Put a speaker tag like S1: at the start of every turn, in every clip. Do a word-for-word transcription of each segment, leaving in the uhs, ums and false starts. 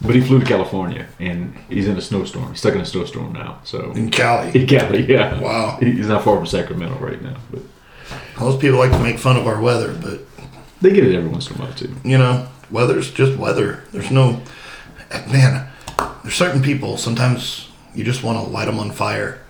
S1: But he flew to California, and he's in a snowstorm. He's stuck in a snowstorm now. So
S2: in Cali.
S1: In Cali, yeah.
S2: Wow.
S1: He's not far from Sacramento right now. But
S2: most people like to make fun of our weather, but
S1: they get it every once in a while too.
S2: You know, weather's just weather. There's no, man. There's certain people. Sometimes you just want to light them on fire.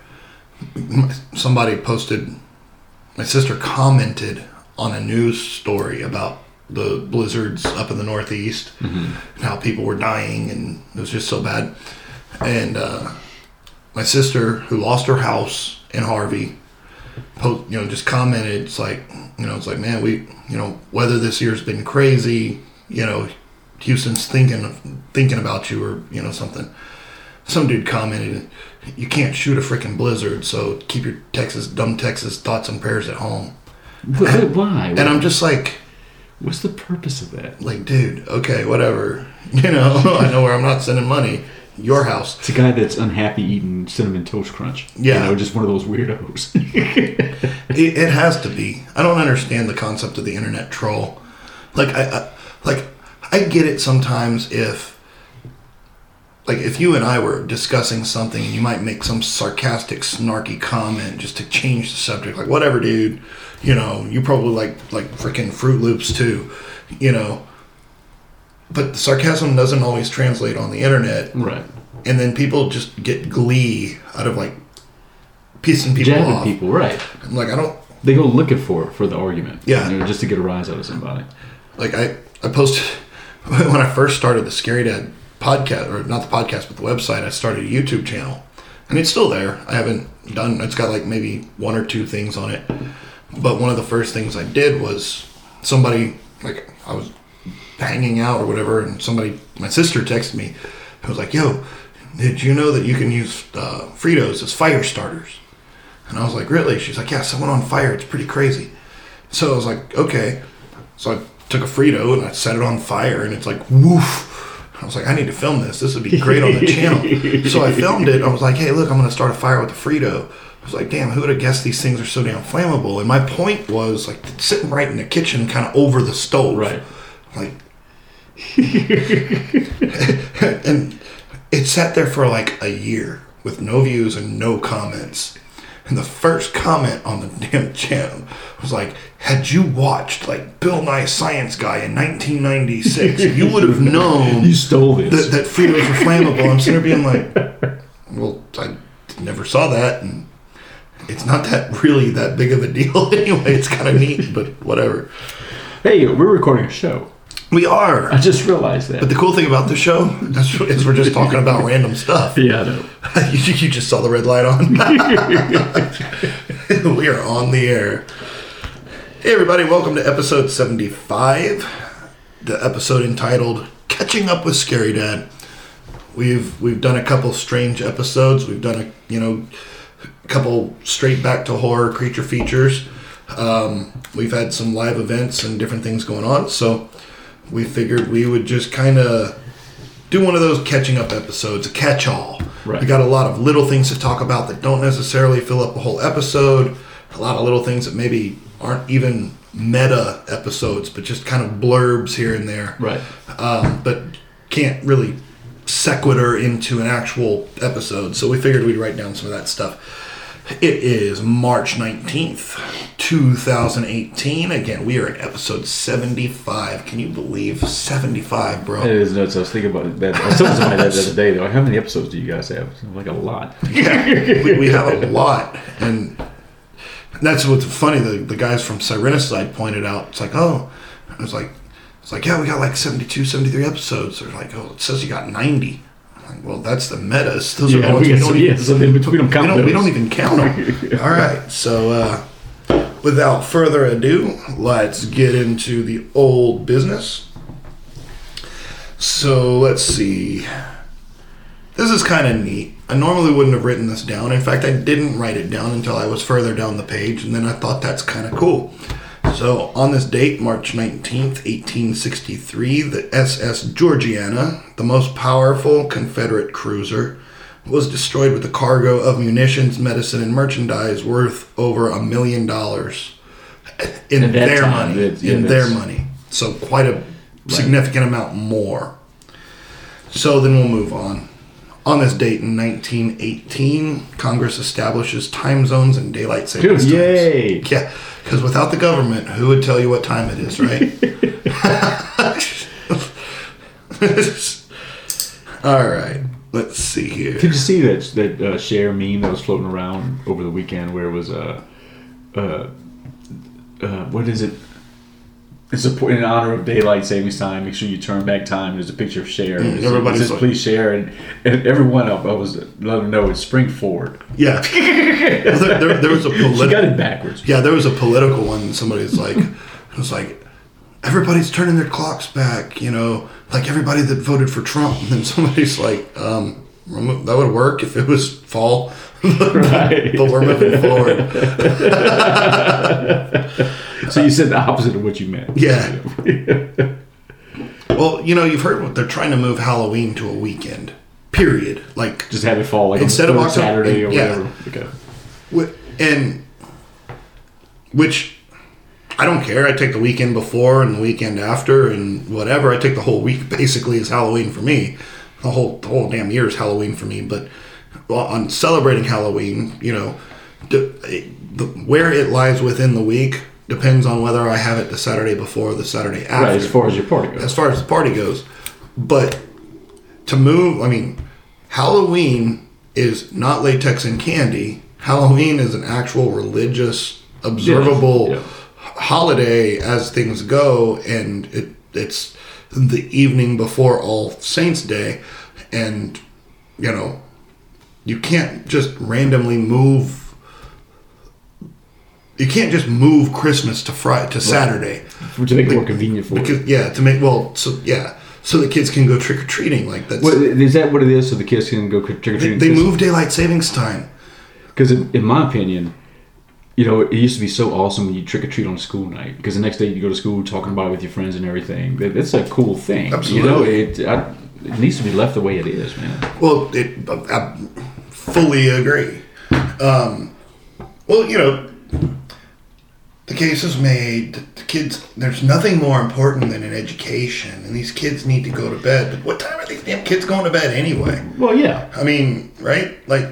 S2: Somebody posted. My sister commented on a news story about the blizzards up in the Northeast, mm-hmm. and how people were dying, and it was just so bad. And uh, my sister, who lost her house in Harvey, post, you know, just commented, it's like, you know, it's like, man, we, you know, weather this year's been crazy. You know, Houston's thinking thinking about you, or you know, something. Some dude commented, you can't shoot a freaking blizzard, so keep your Texas, dumb Texas thoughts and prayers at home.
S1: But why?
S2: And I'm just like,
S1: what's the purpose of that?
S2: Like, dude, okay, whatever. You know, I know where I'm not sending money. Your house.
S1: It's a guy that's unhappy eating Cinnamon Toast Crunch.
S2: Yeah.
S1: You know, just one of those weirdos.
S2: it, it has to be. I don't understand the concept of the internet troll. Like, I, I like I get it sometimes if, like, if you and I were discussing something and you might make some sarcastic, snarky comment just to change the subject. Like, whatever, dude. You know, you probably like, like freaking Fruit Loops too. You know. But the sarcasm doesn't always translate on the internet.
S1: Right.
S2: And then people just get glee out of, like, pissing people
S1: Jabbing
S2: off.
S1: people, right.
S2: I'm like, I don't...
S1: They go looking for for the argument.
S2: Yeah.
S1: You know, just to get a rise out of somebody.
S2: Like, I, I posted... When I first started the Scary Dad podcast, or not the podcast, but the website, I started a YouTube channel. And it's still there. I haven't done... It's got, like, maybe one or two things on it. But one of the first things I did was somebody... Like, I was... hanging out or whatever, and somebody, my sister texted me, I was like, yo, did you know that you can use uh, Fritos as fire starters? And I was like, really? She's like, yeah, someone on fire, it's pretty crazy. So I was like, okay. So I took a Frito and I set it on fire, and it's like, woof. I was like, I need to film this. This would be great on the channel. So I filmed it. I was like, hey, look, I'm going to start a fire with a Frito. I was like, damn, who would have guessed these things are so damn flammable? And my point was, like, sitting right in the kitchen, kind of over the stove.
S1: Right.
S2: Like, and it sat there for like a year with no views and no comments. And the first comment on the damn channel was like, had you watched like Bill Nye Science Guy in nineteen ninety-six, you would have known
S1: you stole this.
S2: That, that Fritos were flammable. I'm sitting there being like, well, I never saw that, and it's not that really that big of a deal anyway. It's kind of neat, but whatever.
S1: Hey, we're recording a show.
S2: We are.
S1: I just realized that.
S2: But the cool thing about the show is we're just talking about random stuff.
S1: Yeah, I know.
S2: you, you just saw the red light on. We are on the air. Hey, everybody. Welcome to episode seventy-five. The episode entitled Catching Up with Scary Dad. We've we've done a couple strange episodes. We've done a, you know, a couple straight back to horror creature features. Um, we've had some live events and different things going on. So we figured we would just kind of do one of those catching up episodes, a catch-all.
S1: Right.
S2: We got a lot of little things to talk about that don't necessarily fill up a whole episode. A lot of little things that maybe aren't even meta episodes, but just kind of blurbs here and there.
S1: Right. Um,
S2: but can't really sequitur into an actual episode. So we figured we'd write down some of that stuff. It is March nineteenth, twenty eighteen. Again, we are at episode seventy-five. Can you believe seventy-five, bro?
S1: It is nuts. I was thinking about that. I was telling somebody that the other day, though. How many episodes do you guys have? Like a lot.
S2: Yeah, we, we have a lot. And that's what's funny. The, the guys from Sirenicide pointed out, it's like, oh, I was like, it's like, yeah, we got like seventy-two, seventy-three episodes. They're like, oh, it says you got ninety. Well, that's the metas. Those
S1: yeah,
S2: are the ones we, we don't
S1: yeah,
S2: even,
S1: so in between them count
S2: we, don't,
S1: those.
S2: we don't even count them. All right. So, uh, without further ado, let's get into the old business. So, let's see. This is kind of neat. I normally wouldn't have written this down. In fact, I didn't write it down until I was further down the page, and then I thought that's kind of cool. So, on this date, March nineteenth, eighteen sixty-three, the S S Georgiana, the most powerful Confederate cruiser, was destroyed with a cargo of munitions, medicine, and merchandise worth over a million dollars in their money.
S1: Yeah,
S2: in their money. So, quite a significant amount more. So then we'll move on. On this date in nineteen eighteen, Congress establishes time zones and daylight savings times.
S1: Yay!
S2: Yeah, because without the government, who would tell you what time it is, right? All right, let's see here.
S1: Did you see that that uh, share meme that was floating around over the weekend where it was uh, uh, uh, what is it? It's a, in honor of daylight savings time. Make sure you turn back time. There's a picture of Cher.
S2: Mm,
S1: It
S2: everybody's
S1: says,
S2: like-
S1: please share, and, and everyone up. I was let them know it's spring forward.
S2: Yeah, Well, there, there, there was a
S1: She got
S2: political.
S1: it backwards.
S2: Yeah, there was a political one. Somebody's like, it was like, everybody's turning their clocks back. You know, like everybody that voted for Trump. And then somebody's like, um, remo- that would work if it was fall.
S1: Right.
S2: But we're moving forward.
S1: So you said the opposite of what you meant.
S2: Yeah. Well, you know, you've heard what they're trying to move Halloween to a weekend. Period. Like,
S1: Just have it fall like
S2: Instead
S1: on
S2: of
S1: the third
S2: October-
S1: Saturday or
S2: yeah.
S1: whatever. Okay.
S2: Wh- and which I don't care. I take the weekend before and the weekend after and whatever. I take the whole week basically as Halloween for me. The whole the whole damn year is Halloween for me. But well, on celebrating Halloween, you know, the, the, where it lies within the week depends on whether I have it the Saturday before or the Saturday after.
S1: Right, as far as your party goes.
S2: As far as the party goes. But to move, I mean, Halloween is not latex and candy. Halloween is an actual religious, observable
S1: Yeah.
S2: holiday as things go, and it it's the evening before All Saints Day, and you know, you can't just randomly move. You can't just move Christmas to Friday to Saturday.
S1: Which I think is more convenient for you.
S2: Because yeah, to make well, so yeah, so the kids can go trick or treating. Like that's
S1: Well, is that what it is? So the kids can go trick or
S2: they,
S1: treating?
S2: they move daylight savings time.
S1: Because in, in my opinion, you know, it used to be so awesome when you trick or treat on school night. Because the next day you go to school talking about it with your friends and everything. That- That's a cool thing.
S2: Absolutely.
S1: You know, it I, it needs to be left the way it is, man.
S2: Well, it, I fully agree. Um, well, you know, the case is made. The kids, there's nothing more important than an education, and these kids need to go to bed. But what time are these damn kids going to bed anyway?
S1: Well, yeah.
S2: I mean, right? Like,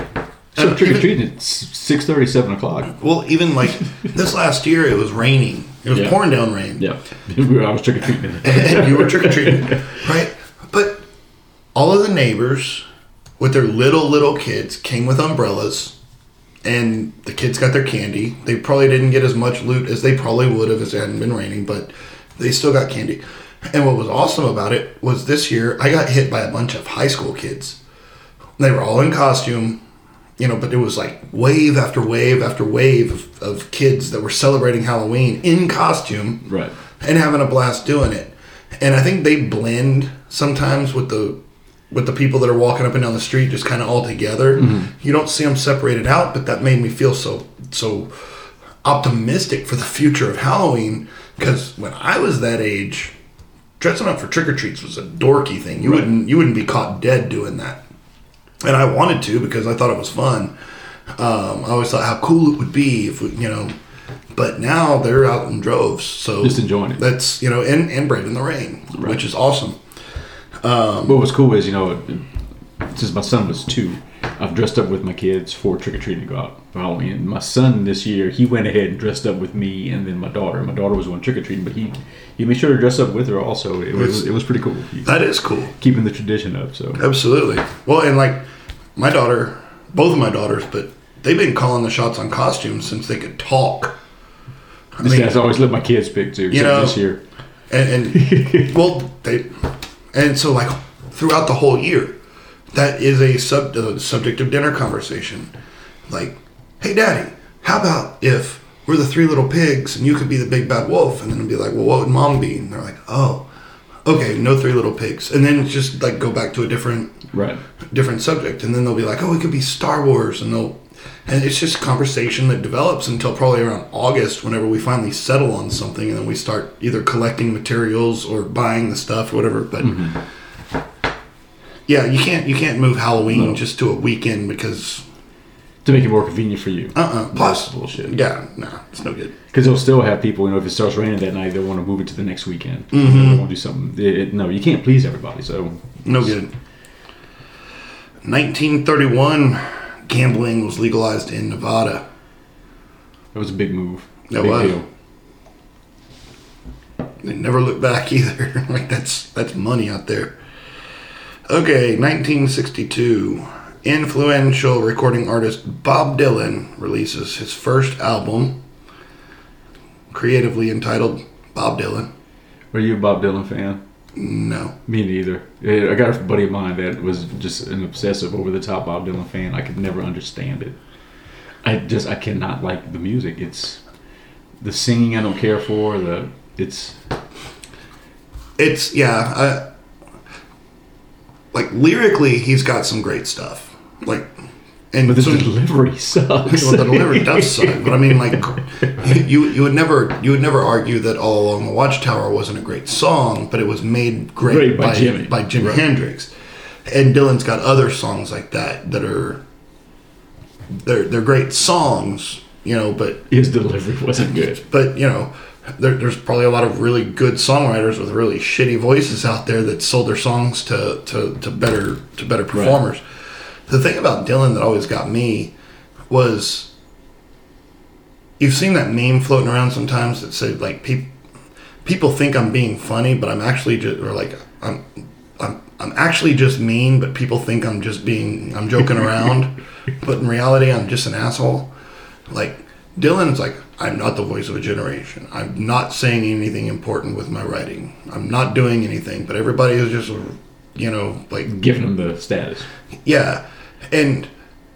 S1: So
S2: uh,
S1: trick or
S2: even-
S1: treating at six thirty, seven o'clock.
S2: well, even like this last year, it was raining. It was
S1: Yeah.
S2: pouring down rain.
S1: Yeah. I was trick or treating.
S2: And you were trick or treating, right? But all of the neighbors with their little little kids came with umbrellas, and the kids got their candy. They probably didn't get as much loot as they probably would have if it hadn't been raining, but they still got candy. And what was awesome about it was this year I got hit by a bunch of high school kids. They were all in costume, you know, but it was like wave after wave after wave of, of kids that were celebrating Halloween in costume
S1: Right.
S2: and having a blast doing it. And I think they blend sometimes with the with the people that are walking up and down the street just kind of all together.
S1: Mm-hmm.
S2: You don't see them separated out, but that made me feel so so optimistic for the future of Halloween, because when I was that age, dressing up for trick or treats was a dorky thing. You
S1: Right.
S2: wouldn't you wouldn't be caught dead doing that. And I wanted to because I thought it was fun. Um, I always thought how cool it would be if we, you know. But now they're out in droves, so
S1: Just enjoying it.
S2: That's you know, and and braving the rain,
S1: Right.
S2: which is awesome.
S1: What was cool is, you know, since my son was two, I've dressed up with my kids for trick or treating to go out for Halloween. And my son this year, he went ahead and dressed up with me and then my daughter. My daughter was going trick or treating, but he he made sure to dress up with her also. It was it was pretty cool. He-
S2: That is cool.
S1: keeping the tradition up. So
S2: Absolutely. Well, and like my daughter, both of my daughters, but they've been calling the shots on costumes since they could talk. I
S1: this
S2: mean,
S1: guy's always let my kids pick too.
S2: You
S1: except
S2: know-
S1: this year,
S2: and, and well, they, and so like throughout the whole year, that is a sub a subject of dinner conversation. Like, hey, Daddy, how about if we're the three little pigs and you could be the big bad wolf? And then it'd be like, well, what would Mom be? And they're like, oh, okay, no three little pigs. And then it's just like go back to a different
S1: right?
S2: different subject, and then they'll be like, oh, it could be Star Wars, and they'll and it's just conversation that develops until probably around August, whenever we finally settle on something, and then we start either collecting materials or buying the stuff or whatever. But yeah, you can't you can't move Halloween
S1: No.
S2: just to a weekend, because
S1: To make it more convenient for you.
S2: Uh-uh. Plus,
S1: That's bullshit.
S2: Yeah, no, nah, it's no good.
S1: Because they'll still have people, you know, if it starts raining that night, they'll want to move it to the next weekend.
S2: Mm-hmm.
S1: You know, they want to do something. It, it, no, you can't please everybody, so.
S2: No good. nineteen thirty-one, gambling was legalized in Nevada.
S1: That was a big move.
S2: That
S1: big
S2: was.
S1: deal.
S2: They never look back either. Like, that's that's money out there. Okay, nineteen sixty-two. Influential recording artist Bob Dylan releases his first album, creatively entitled Bob Dylan.
S1: Are you a Bob Dylan fan?
S2: No.
S1: Me neither. I got a buddy of mine that was just an obsessive, over-the-top Bob Dylan fan. I could never understand it. I just, I cannot like the music. It's the singing I don't care for. The it's
S2: It's yeah. I, like lyrically, he's got some great stuff. Like, and
S1: but the
S2: so,
S1: delivery sucks.
S2: Well, the delivery does suck. But I mean, like, you you would never you would never argue that All Along the Watchtower wasn't a great song, but it was made great,
S1: Great by
S2: by
S1: Jimmy.
S2: by Jimi
S1: Right.
S2: Hendrix. And Dylan's got other songs like that that are they're they're great songs, you know, but
S1: His delivery wasn't good.
S2: but you know, there, there's probably a lot of really good songwriters with really shitty voices out there that sold their songs to to, to better to better performers. Right. The thing about Dylan that always got me was, you've seen that meme floating around sometimes that said like people people think I'm being funny, but I'm actually just or like I'm I'm I'm actually just mean, but people think I'm just being I'm joking around, but in reality I'm just an asshole. Like, Dylan's like, I'm not the voice of a generation. I'm not saying anything important with my writing. I'm not doing anything, but everybody is just, you know, like
S1: Giving him the status.
S2: Yeah. And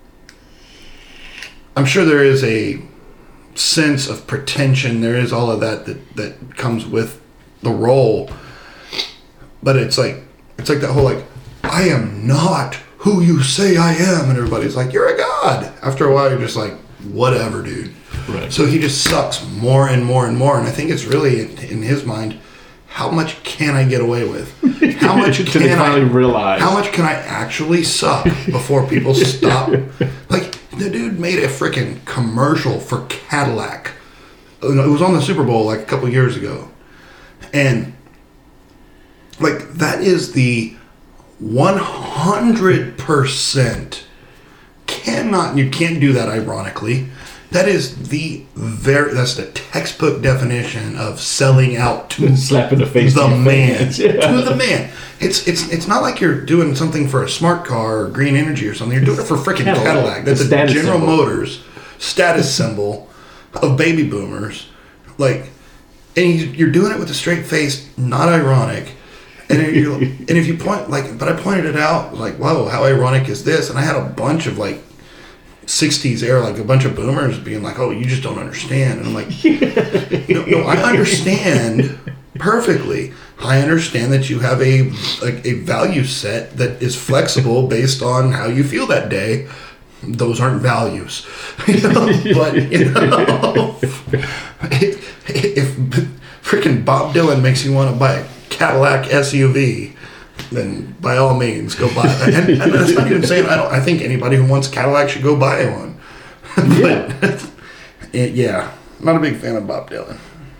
S2: I'm sure there is a sense of pretension. There is all of that that, that comes with the role. But it's like it's like that whole like, I am not who you say I am, and everybody's like, you're a god. After a while you're just like, whatever, dude.
S1: Right.
S2: So he just sucks more and more and more, and I think it's really in, in his mind, how much can I get away with? How much can
S1: they finally
S2: I
S1: realize?
S2: How much can I actually suck before people stop? Like, the dude made a freaking commercial for Cadillac. It was on the Super Bowl like a couple years ago, and like that is the one hundred percent cannot you can't do that ironically. That is the very that's the textbook definition of selling out to
S1: slap in the face
S2: the
S1: to
S2: man
S1: yeah.
S2: to the man. It's it's it's not like you're doing something for a smart car or green energy or something. You're doing it for freaking Cadillac. Cadillac. That's a General symbol. Motors status symbol of baby boomers. Like, and you're doing it with a straight face, not ironic. And you're, and if you point like, but I pointed it out like, whoa, how ironic is this? And I had a bunch of like sixties era, like a bunch of boomers being like, oh, you just don't understand. And I'm like, no, no, I understand perfectly. I understand that you have a like a value set that is flexible based on how you feel that day. Those aren't values, you know? But you know, if, if freaking Bob Dylan makes you want to buy a Cadillac S U V, then by all means go buy that. And, and that's not even saying I don't. I think anybody who wants a Cadillac should go buy one.
S1: Yeah.
S2: But it, yeah, not a big fan of Bob Dylan.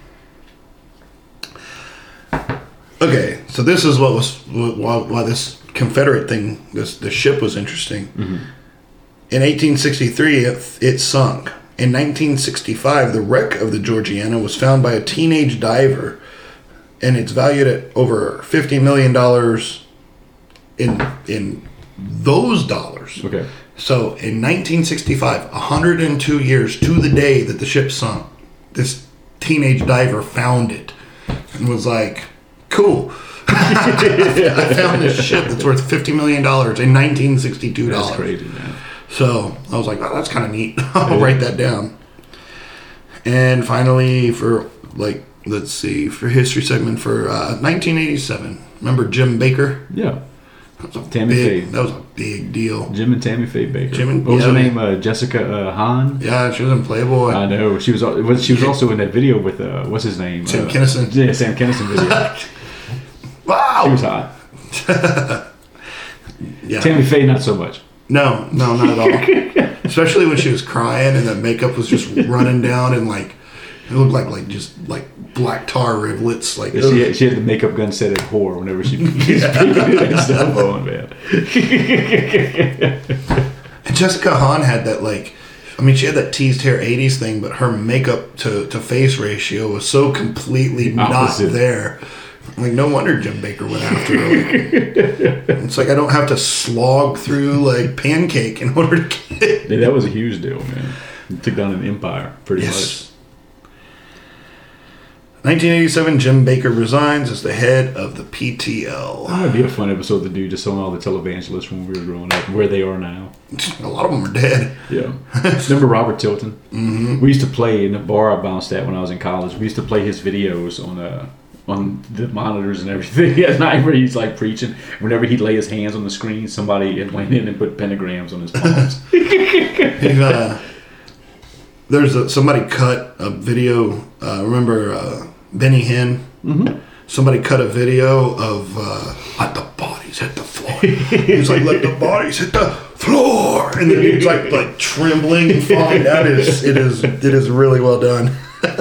S2: Okay, so this is what was why, why this Confederate thing, this the ship was interesting.
S1: Mm-hmm.
S2: In eighteen sixty-three, it, it sunk. In nineteen sixty-five, the wreck of the Georgiana was found by a teenage diver, and it's valued at over fifty million dollars in in those dollars.
S1: Okay.
S2: So in nineteen sixty-five, one hundred two years to the day that the ship sunk, this teenage diver found it and was like, cool. I found this ship that's worth fifty million dollars in nineteen sixty-two dollars.
S1: That's crazy, man.
S2: So I was like, oh, that's kind of neat. I'll write that down. And finally, for like, let's see, for history segment for uh, nineteen eighty-seven. Remember Jim Baker?
S1: Yeah.
S2: That was a
S1: Tammy
S2: big,
S1: Faye.
S2: That was a big deal.
S1: Jim and Tammy Faye Baker.
S2: Jim and,
S1: what was
S2: yeah,
S1: her name? Uh, Jessica uh, Hahn?
S2: Yeah, she was in Playboy.
S1: I know. She was. was she was also in that video with uh, what's his name?
S2: Sam
S1: uh,
S2: Kinison.
S1: Yeah, Sam Kinison video.
S2: Wow.
S1: She was hot.
S2: Yeah.
S1: Tammy Faye, not so much.
S2: No, no, not at all. Especially when she was crying and the makeup was just running down and like it looked like like just like black tar rivulets. Like
S1: she had, she had the makeup gun set at whore whenever she was that stuff on, man.
S2: And Jessica Hahn had that like, I mean, she had that teased hair eighties thing, but her makeup to, to face ratio was so completely Opposite. Not there. Like, no wonder Jim Baker went after her. Like, it's like I don't have to slog through like Pancake in order to get.
S1: Yeah, that was a huge deal, man. It took down an empire, pretty yes. much.
S2: nineteen eighty-seven, Jim Baker resigns as the head of the P T L.
S1: That would be a fun episode to do, just on all the televangelists when we were growing up, where they are now.
S2: A lot of them are dead.
S1: Yeah. Remember Robert Tilton?
S2: Mm-hmm.
S1: We used to play in the bar I bounced at when I was in college. We used to play his videos on uh, on the monitors and everything at night where he's like preaching. Whenever he'd lay his hands on the screen, somebody had went in and put pentagrams on his palms.
S2: uh, there's a, somebody cut a video. Uh, remember uh, Benny Hinn?
S1: Mm-hmm.
S2: Somebody cut a video of uh, let the bodies hit the floor. He's like, let the bodies hit the floor, and then he's like like trembling and falling. That is it is it is really well done.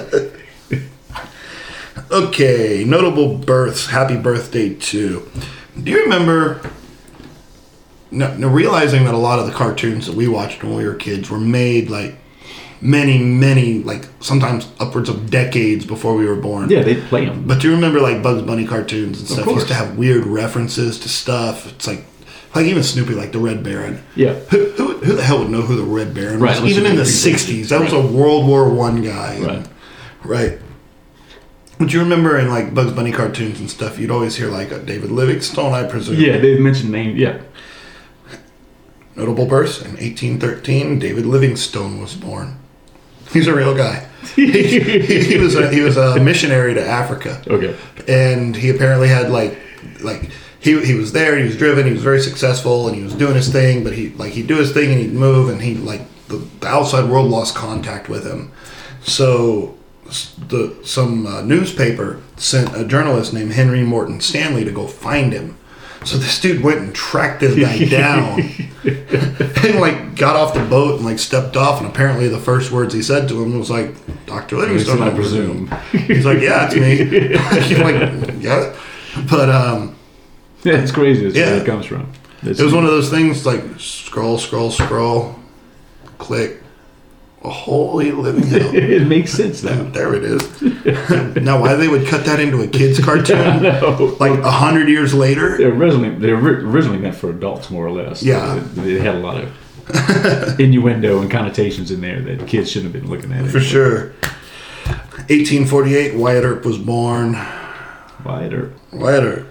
S2: Okay, notable births. Happy birthday to. Do you remember? Now, now, realizing that a lot of the cartoons that we watched when we were kids were made like many, many, like sometimes upwards of decades before we were born.
S1: Yeah, they'd play them.
S2: But do you remember like Bugs Bunny cartoons and stuff? Used to have weird references to stuff. It's like, like even Snoopy, like the Red Baron.
S1: Yeah.
S2: Who, who, who the hell would know who the Red Baron was?
S1: Right,
S2: even in the sixties, that right. was a World War One guy.
S1: Right.
S2: Right. But you remember in like Bugs Bunny cartoons and stuff, you'd always hear like a David Livingstone, I presume.
S1: Yeah, they mentioned names. Yeah.
S2: Notable births in eighteen thirteen. David Livingstone was born. He's a real guy. he, he, he was a, he was a missionary to Africa.
S1: Okay.
S2: And he apparently had like like he he was there. He was driven. He was very successful, and he was doing his thing. But he like he'd do his thing and he'd move, and he like the, the outside world lost contact with him. So. The, some uh, newspaper sent a journalist named Henry Morton Stanley to go find him. So this dude went and tracked this guy down and like got off the boat and like stepped off. And apparently the first words he said to him was like, "Doctor Livingstone, I presume." He's like, "Yeah, it's me." He's like, "Yeah," but um,
S1: yeah, it's crazy. That's
S2: yeah,
S1: where it comes from. That's
S2: it was one of those things like scroll, scroll, scroll, click. A holy living hell.
S1: It makes sense now.
S2: There it is. Now, why they would cut that into a kid's cartoon like a hundred years later?
S1: They're originally they're originally meant for adults, more or less.
S2: Yeah,
S1: they, they had a lot of innuendo and connotations in there that kids shouldn't have been looking at.
S2: For anyway. Sure. eighteen forty-eight, Wyatt Earp was born.
S1: Wyatt Earp.
S2: Wyatt Earp.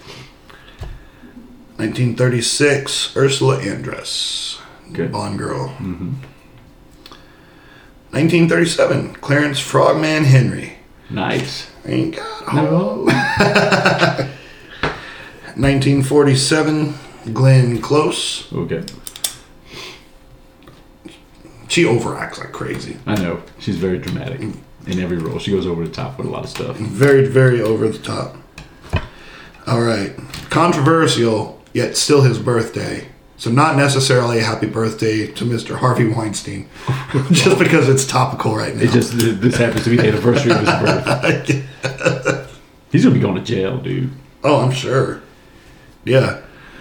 S2: nineteen thirty-six, Ursula Andress.
S1: Good.
S2: Bond girl.
S1: Mm-hmm.
S2: nineteen thirty-seven, Clarence Frogman Henry.
S1: Nice.
S2: Ain't got home. No. nineteen forty-seven, Glenn Close.
S1: Okay.
S2: She overacts like crazy.
S1: I know. She's very dramatic in every role. She goes over the top with a lot of stuff.
S2: Very, very over the top. All right. Controversial, yet still his birthday. So not necessarily a happy birthday to Mister Harvey Weinstein, just because it's topical right now.
S1: It just this happens to be the anniversary of his birth. He's gonna be going to jail, dude.
S2: Oh, I'm sure. Yeah.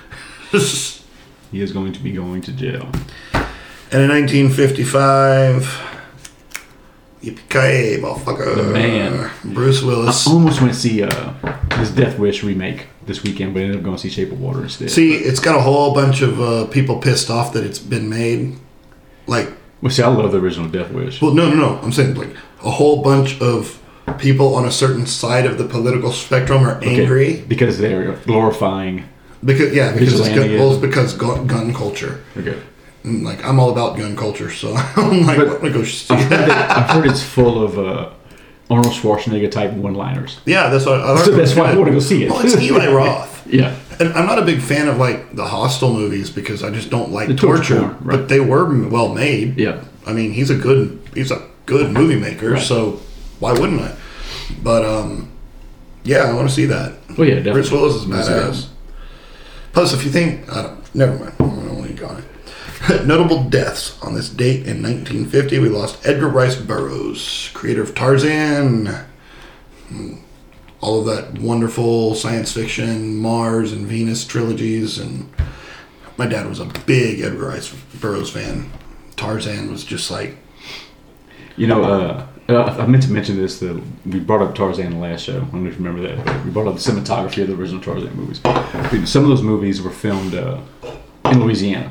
S1: He is going to be going to jail.
S2: And in nineteen fifty-five, yippee-ki-yay, motherfucker.
S1: The man,
S2: Bruce Willis.
S1: I almost went to see uh, this Death Wish remake this weekend, but I ended up going to see Shape of Water instead.
S2: See, it's got a whole bunch of uh, people pissed off that it's been made. Like,
S1: well, see, I love the original Death Wish.
S2: Well, no, no, no. I'm saying like a whole bunch of people on a certain side of the political spectrum are angry
S1: okay, because they're glorifying.
S2: Because yeah, because it's gun, well, it's because gun, gun culture.
S1: Okay.
S2: And, like I'm all about gun culture, so I'm like, I'm gonna go see
S1: I've heard,
S2: that.
S1: it, I've heard it's full of uh, Arnold Schwarzenegger type one-liners.
S2: Yeah, that's what. I
S1: so that's why I want to go see it.
S2: Well, it's Eli Roth.
S1: Yeah.
S2: And I'm not a big fan of like the Hostel movies because I just don't like the torture. torture
S1: right.
S2: But they were well made.
S1: Yeah.
S2: I mean, he's a good he's a good movie maker, right. So why wouldn't I? But um, yeah, I want to see that.
S1: Well, yeah, definitely.
S2: Bruce Willis is badass. Plus, if you think, I don't, never mind. I'm only got it. Notable deaths. On this date in nineteen fifty, we lost Edgar Rice Burroughs, creator of Tarzan, all of that wonderful science fiction, Mars and Venus trilogies. And my dad was a big Edgar Rice Burroughs fan. Tarzan was just like...
S1: You know, uh, uh, I meant to mention this, that we brought up Tarzan in the last show. I don't know if you remember that, but we brought up the cinematography of the original Tarzan movies. Some of those movies were filmed uh, in Louisiana.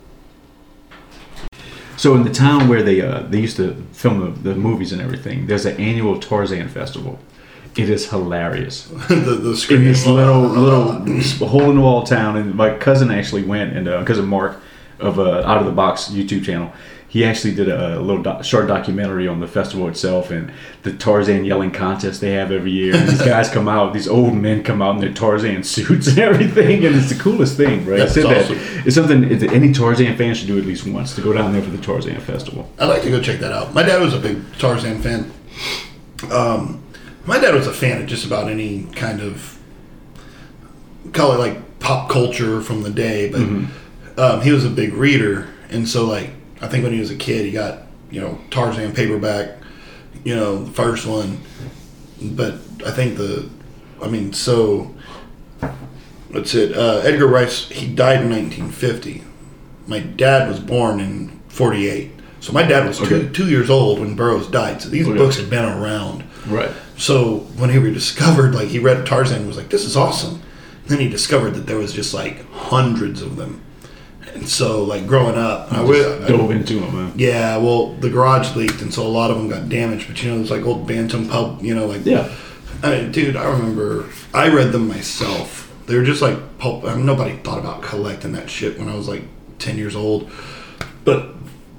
S1: So in the town where they uh, they used to film the, the movies and everything, there's an annual Tarzan festival. It is hilarious.
S2: the the screen
S1: in this little little hole in the wall town, and my cousin actually went, and uh, cousin Mark of uh, Out of the Box YouTube channel, he actually did a little do- short documentary on the festival itself and the Tarzan yelling contest they have every year. And these guys come out, these old men come out in their Tarzan suits and everything, and it's the coolest thing, right?
S2: That's awesome.
S1: That it's something that any Tarzan fan should do at least once, to go down there for the Tarzan festival.
S2: I'd like to go check that out. My dad was a big Tarzan fan. Um, my dad was a fan of just about any kind of, call it like pop culture from the day, but mm-hmm. um, he was a big reader, and so like I think when he was a kid, he got, you know, Tarzan paperback, you know, the first one. But I think the, I mean, so, that's it. Uh, Edgar Rice, he died in nineteen fifty. My dad was born in forty-eight. So my dad was two, okay. two years old when Burroughs died. So these okay. books had been around.
S1: Right.
S2: So when he rediscovered, like, he read Tarzan and was like, this is awesome. Then he discovered that there was just, like, hundreds of them. And so, like, growing up, I,
S1: I dove into them, man.
S2: Yeah, well, the garage leaked, and so a lot of them got damaged. But, you know, there's, like, old Bantam pub, you know, like...
S1: Yeah.
S2: I mean, dude, I remember... I read them myself. They were just, like, pulp... I mean, nobody thought about collecting that shit when I was, like, ten years old. But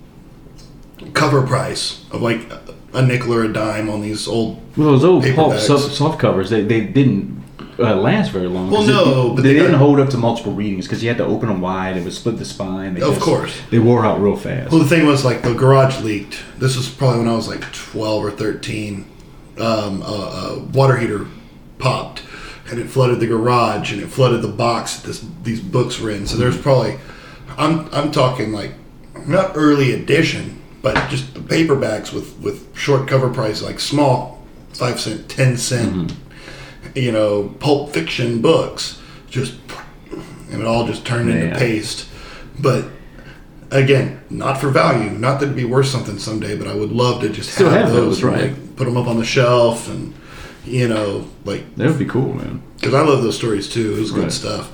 S2: cover price of, like, a nickel or a dime on these old
S1: Well, those old pulp soft, soft covers, they, they didn't... Uh, last very long.
S2: Well, no,
S1: it,
S2: but
S1: they,
S2: they
S1: didn't
S2: got,
S1: hold up to multiple readings because you had to open them wide. It would split the spine. They
S2: of
S1: just,
S2: course,
S1: they wore out real fast.
S2: Well, the thing was, like, the garage leaked. This was probably when I was like twelve or thirteen. Um, a, a water heater popped, and it flooded the garage, and it flooded the box that this, these books were in. So there's probably, I'm I'm talking like not early edition, but just the paperbacks with with short cover price, like small five cent, ten cent. Mm-hmm. You know, pulp fiction books, just, and it all just turned Man. into paste. But again, not for value. Not that it'd be worth something someday, but I would love to just
S1: Still
S2: have,
S1: have
S2: those,
S1: those right?
S2: Like, put them up on the shelf, and you know, like
S1: that would be cool, man.
S2: Because I love those stories too. It was right. good stuff.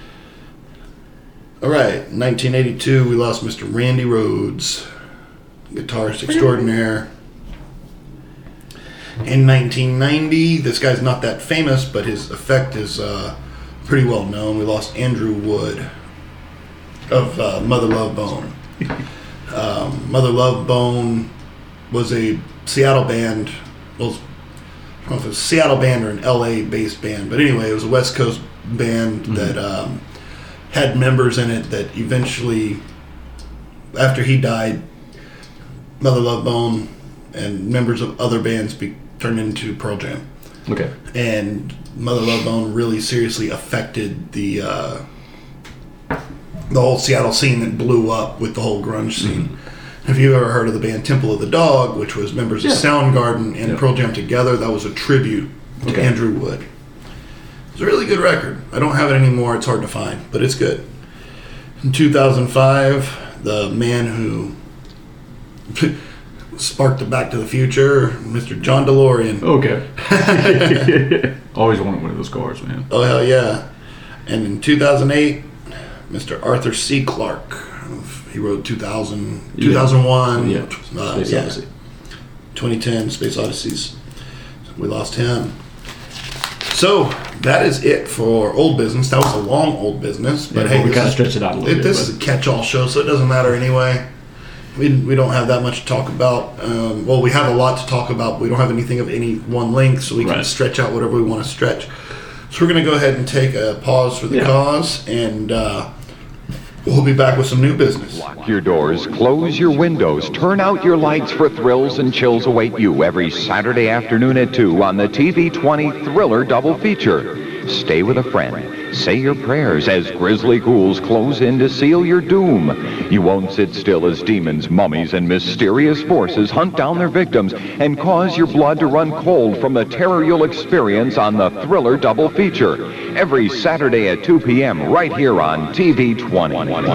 S2: All right, nineteen eighty-two, we lost Mister Randy Rhoads, guitarist extraordinaire. In nineteen ninety, this guy's not that famous, but his effect is uh, pretty well known. We lost Andrew Wood of uh, Mother Love Bone. um, Mother Love Bone was a Seattle band. Well, I don't know if it was a Seattle band or an L A-based band, but anyway, it was a West Coast band mm-hmm. that um, had members in it that eventually, after he died, Mother Love Bone and members of other bands be- turned into Pearl Jam.
S1: Okay.
S2: And Mother Love Bone really seriously affected the uh, the whole Seattle scene that blew up with the whole grunge scene. Mm-hmm. Have you ever heard of the band Temple of the Dog, which was members yeah. of Soundgarden and yeah. Pearl Jam together? That was a tribute to okay. Andrew Wood. It's a really good record. I don't have it anymore. It's hard to find, but it's good. In two thousand five, the man who sparked the Back to the Future, Mister John DeLorean.
S1: Okay. Always wanted one of those cars, man.
S2: Oh, hell yeah. And in two thousand eight, Mister Arthur C. Clarke. He wrote two thousand, two thousand one.
S1: Yeah.
S2: Uh,
S1: Space
S2: yeah.
S1: Odyssey.
S2: twenty ten, Space Odysseys. We lost him. So, that is it for Old Business. That was a long Old Business. But
S1: yeah,
S2: hey,
S1: we kind of stretched it out a little
S2: it,
S1: bit.
S2: This
S1: but.
S2: is a catch-all show, so it doesn't matter anyway. We we don't have that much to talk about. Um, well, we have a lot to talk about, but we don't have anything of any one length, so we can right. stretch out whatever we want to stretch. So we're going to go ahead and take a pause for the yeah. cause, and uh, we'll be back with some new business.
S3: Lock your doors, close your windows, turn out your lights, for thrills and chills await you every Saturday afternoon at two on the T V twenty Thriller Double Feature. Stay with a friend. Say your prayers as grisly ghouls close in to seal your doom. You won't sit still as demons, mummies, and mysterious forces hunt down their victims and cause your blood to run cold from the terror you'll experience on the Thriller Double Feature. Every Saturday at two p.m. right here on T V twenty.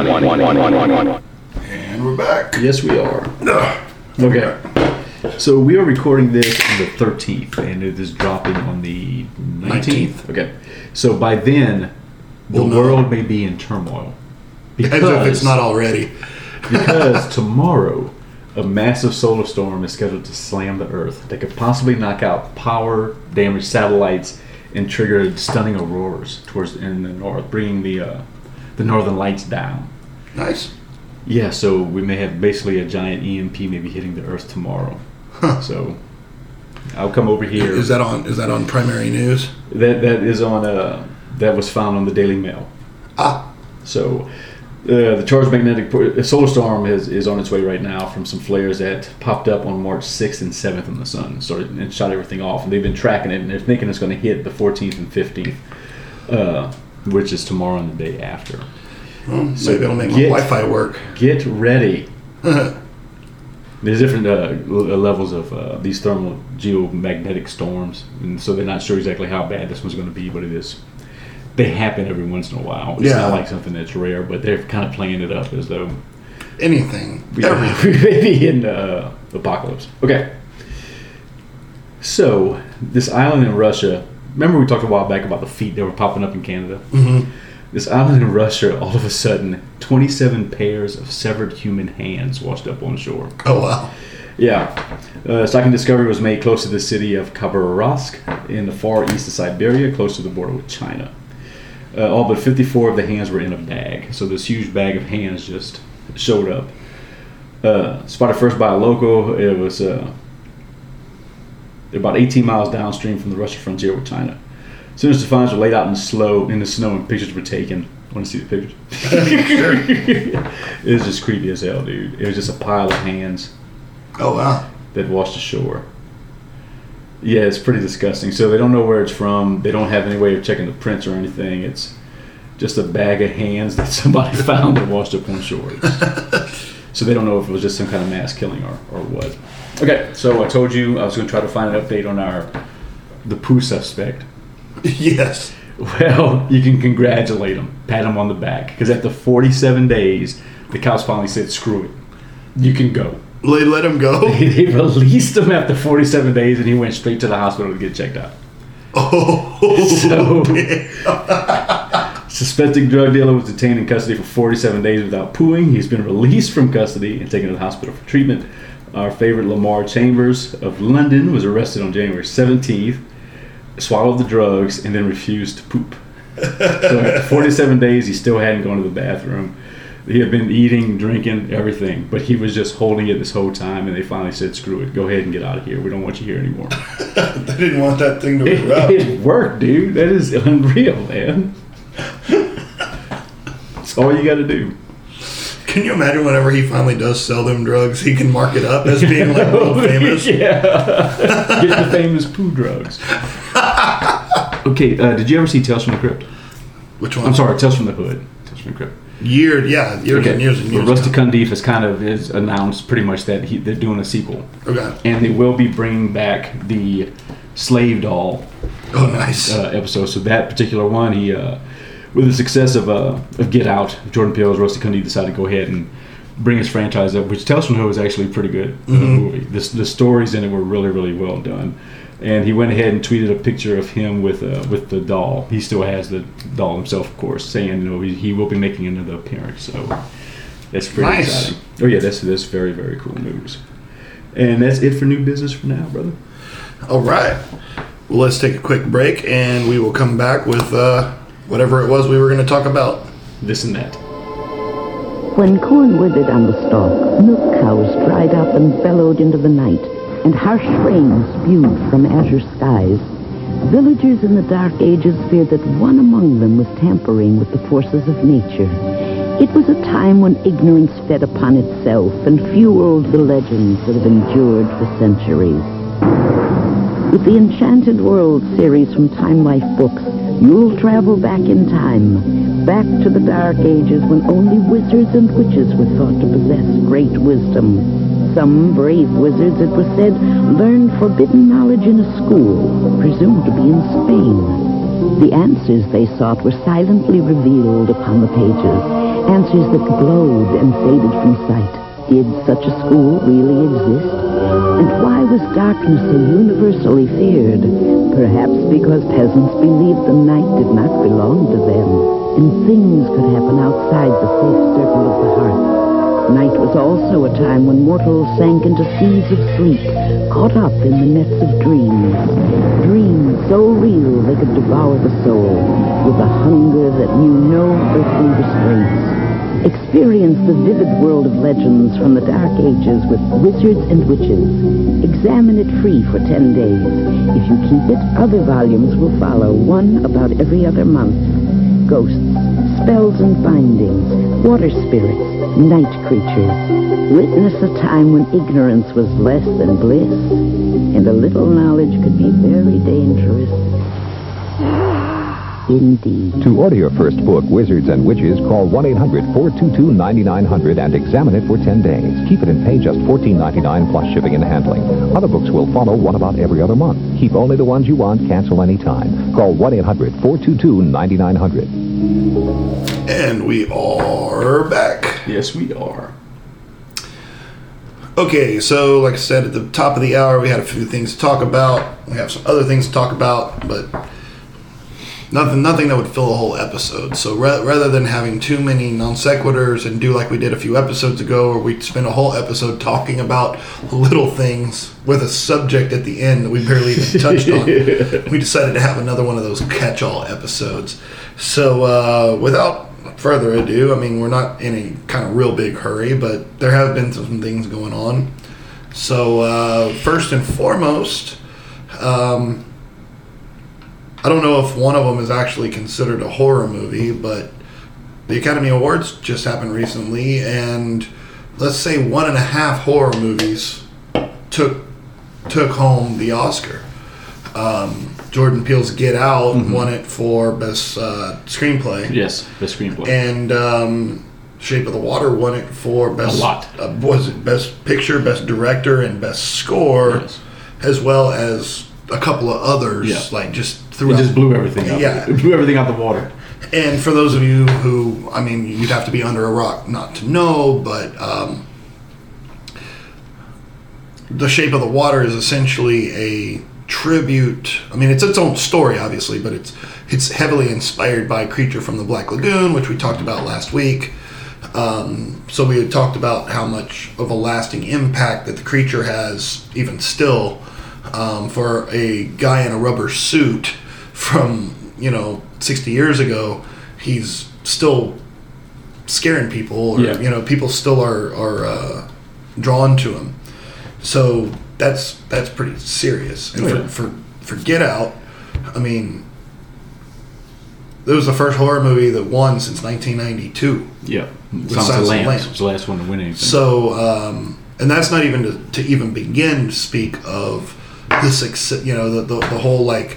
S2: And we're back.
S1: Yes, we are.
S2: Ugh.
S1: Okay. So we are recording this on the thirteenth, and it is dropping on the nineteenth. Okay. So by then, the
S2: Well, no.
S1: world may be in turmoil.
S2: As if it's not already.
S1: Because tomorrow, a massive solar storm is scheduled to slam the Earth that could possibly knock out power, damage satellites, and trigger stunning auroras towards in the north, bringing the uh, the northern lights down.
S2: Nice.
S1: Yeah, so we may have basically a giant E M P maybe hitting the Earth tomorrow.
S2: Huh.
S1: So I'll come over here.
S2: Is that on? Is that on primary news?
S1: That that is on uh that was found on the Daily Mail.
S2: Ah.
S1: So uh, the charged magnetic po- solar storm is is on its way right now from some flares that popped up on March sixth and seventh in the sun, started and shot everything off. And they've been tracking it, and they're thinking it's going to hit the fourteenth and fifteenth, uh, which is tomorrow and the day after.
S2: Well,
S1: So
S2: maybe it'll make
S1: get-
S2: my Wi-Fi work.
S1: Get ready. There's different uh, l- levels of uh, these thermal geomagnetic storms, and so they're not sure exactly how bad this one's going to be, but it is. They happen every once in a while. It's
S2: Yeah.
S1: not like something that's rare, but they're kind of playing it up as though
S2: Anything.
S1: we
S2: Everything.
S1: we may be in uh, apocalypse. Okay. So this island in Russia. Remember we talked a while back about the feet that were popping up in Canada.
S2: Mm-hmm.
S1: This island in Russia, all of a sudden, twenty-seven pairs of severed human hands washed up on shore.
S2: Oh, wow.
S1: Yeah. Uh, striking discovery was made close to the city of Khabarovsk in the far east of Siberia, close to the border with China. Uh, all but fifty-four of the hands were in a bag. So this huge bag of hands just showed up. Uh, spotted first by a local, it was uh, about eighteen miles downstream from the Russian frontier with China. As soon as the finds were laid out in the, slow, in the snow and pictures were taken. Want to see the pictures? It was just creepy as hell, dude. It was just a pile of hands
S2: Oh, wow.
S1: that washed ashore. Yeah, it's pretty disgusting. So they don't know where it's from. They don't have any way of checking the prints or anything. It's just a bag of hands that somebody found and washed up on shore. It's- so they don't know if it was just some kind of mass killing or, or what. Okay, so I told you I was going to try to find an update on our the poo suspect.
S2: Yes.
S1: Well, you can congratulate him, pat him on the back, because after forty-seven days, the cops finally said, "Screw it, you can go."
S2: They let him go.
S1: They released him after forty-seven days, and he went straight to the hospital to get checked out.
S2: Oh.
S1: So, suspected drug dealer was detained in custody for forty-seven days without pooing. He's been released from custody and taken to the hospital for treatment. Our favorite Lamar Chambers of London was arrested on January seventeenth, swallowed the drugs, and then refused to poop. So after forty-seven days, he still hadn't gone to the bathroom. He had been eating, drinking, everything, but he was just holding it this whole time, and they finally said, "Screw it, go ahead and get out of here. We don't want you here anymore."
S2: They didn't want that thing to
S1: It,
S2: erupt.
S1: it worked, dude. That is unreal, man. That's all you got to do.
S2: Can you imagine whenever he finally does sell them drugs, he can mark it up as being like world famous?
S1: Yeah. Get the famous poo drugs. Okay, uh, did you ever see Tales from the Crypt?
S2: Which one?
S1: I'm sorry, Tales from the Hood. Tales from the Crypt.
S2: Year, yeah, years and years and years.
S1: Well, Rusty
S2: ago.
S1: Cundiff has kind of is announced pretty much that he, they're doing a sequel,
S2: Okay.
S1: and they will be bringing back the slave doll
S2: Oh, nice.
S1: uh, episode. So that particular one, he, uh, with the success of uh, of Get Out, Jordan Peele's Rusty Cundiff decided to go ahead and bring his franchise up, which Tales from the Hood was actually a pretty good uh,
S2: Mhm.
S1: movie. The, the stories in it were really, really well done. And he went ahead and tweeted a picture of him with uh, with the doll. He still has the doll himself, of course, saying you know he, he will be making another appearance. So that's pretty
S2: Nice.
S1: exciting. Oh yeah, that's that's very very cool news. And that's it for new business for now, brother.
S2: All right. Well, let's take a quick break, and we will come back with uh, whatever it was we were going to talk about.
S1: This and that.
S4: When corn withered on the stalk, milk cows dried up and bellowed into the night, and harsh rain spewed from azure skies, villagers in the Dark Ages feared that one among them was tampering with the forces of nature. It was a time when ignorance fed upon itself and fueled the legends that have endured for centuries. With the Enchanted World series from Time Life Books, you'll travel back in time, back to the Dark Ages when only wizards and witches were thought to possess great wisdom. Some brave wizards, it was said, learned forbidden knowledge in a school, presumed to be in Spain. The answers they sought were silently revealed upon the pages, answers that glowed and faded from sight. Did such a school really exist? And why was darkness so universally feared? Perhaps because peasants believed the night did not belong to them, and things could happen outside the safe circle of the hearth. Night was also a time when mortals sank into seas of sleep, caught up in the nets of dreams. Dreams so real they could devour the soul, with a hunger that knew no earthly restraints. Experience the vivid world of legends from the Dark Ages with Wizards and Witches. Examine it free for ten days. If you keep it, other volumes will follow, one about every other month. Ghosts, spells and bindings, water spirits, night creatures. Witness a time when ignorance was less than bliss, and a little knowledge could be very dangerous. Indeed.
S3: To order your first book, Wizards and Witches, call one eight hundred four two two nine nine zero zero and examine it for ten days. Keep it and pay just fourteen ninety-nine plus shipping and handling. Other books will follow, one about every other month. Keep only the ones you want, cancel anytime. Call one eight hundred four two two nine nine zero zero.
S2: And we are back.
S1: Yes, we are.
S2: Okay, so like I said, at the top of the hour, we had a few things to talk about. We have some other things to talk about, but Nothing, nothing that would fill a whole episode. So ra- rather than having too many non sequiturs and do like we did a few episodes ago, where we spent a whole episode talking about little things with a subject at the end that we barely even touched on, we decided to have another one of those catch-all episodes. So uh, without further ado, I mean, we're not in a kind of real big hurry, but there have been some things going on. So uh, first and foremost, um, I don't know if one of them is actually considered a horror movie, but the Academy Awards just happened recently, and let's say one and a half horror movies took took home the Oscar. Um, Jordan Peele's Get Out mm-hmm. won it for Best uh, Screenplay.
S1: Yes, Best Screenplay.
S2: And um, Shape of the Water won it for Best...
S1: A lot.
S2: Uh, was it Best Picture, Best Director, and Best Score, yes. as well as a couple of others, yeah. like just throughout.
S1: It just blew everything out.
S2: Yeah.
S1: It blew everything out the water.
S2: And for those of you who, I mean, you'd have to be under a rock not to know, but um, The Shape of the Water is essentially a tribute. I mean, it's its own story, obviously, but it's it's heavily inspired by Creature from the Black Lagoon, which we talked about last week. Um, so we had talked about how much of a lasting impact that the creature has, even still, um, for a guy in a rubber suit from, you know, sixty years ago. He's still scaring people, or,
S1: yeah.
S2: you know, people still are, are uh, drawn to him. So that's that's pretty serious. And
S1: oh, yeah.
S2: for, for, for Get Out, I mean, it was the first horror movie that won since nineteen ninety-two.
S1: Yeah,
S2: Silence of the Lambs.
S1: It was the last one to win anything.
S2: So, um, and that's not even to, to even begin to speak of the success, you know, the, the the whole like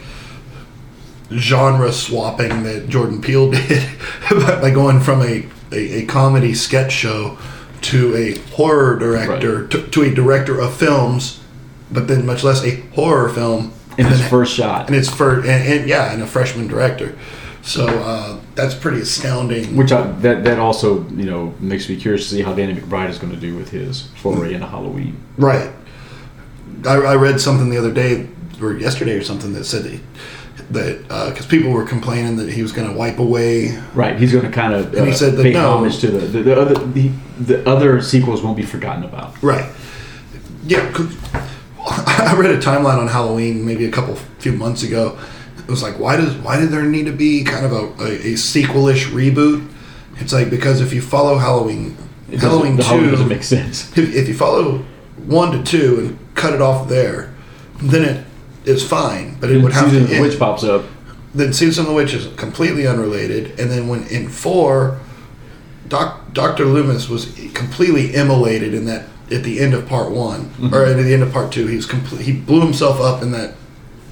S2: genre swapping that Jordan Peele did by going from a, a, a comedy sketch show to a horror director, right. to, to a director of films, but then much less a horror film.
S1: In his
S2: then,
S1: first shot.
S2: And it's first, and, and yeah, and a freshman director. So uh, that's pretty astounding.
S1: Which I, that that also, you know, makes me curious to see how Danny McBride is going to do with his foray into Halloween.
S2: Right. I, I read something the other day or yesterday or something that said that that because uh, people were complaining that he was going to wipe away.
S1: Right. He's going to kind of uh,
S2: and he said that
S1: pay
S2: no,
S1: homage to the the, the other the, the other sequels won't be forgotten about.
S2: Right. Yeah. 'Cause I read a timeline on Halloween maybe a couple few months ago. It was like, why does why did there need to be kind of a, a, a sequel-ish reboot? It's like, because if you follow Halloween,
S1: it
S2: Halloween
S1: the
S2: two
S1: Halloween doesn't make sense.
S2: If, if you follow one to two and cut it off there, then it is fine. But it
S1: and
S2: would have
S1: Season
S2: to
S1: of the
S2: end.
S1: Witch pops up.
S2: Then Season of the Witch is completely unrelated, and then when in four, Doc, Doctor Loomis was completely immolated in that at the end of part one, mm-hmm. or at the end of part two. He was complete. He blew himself up in that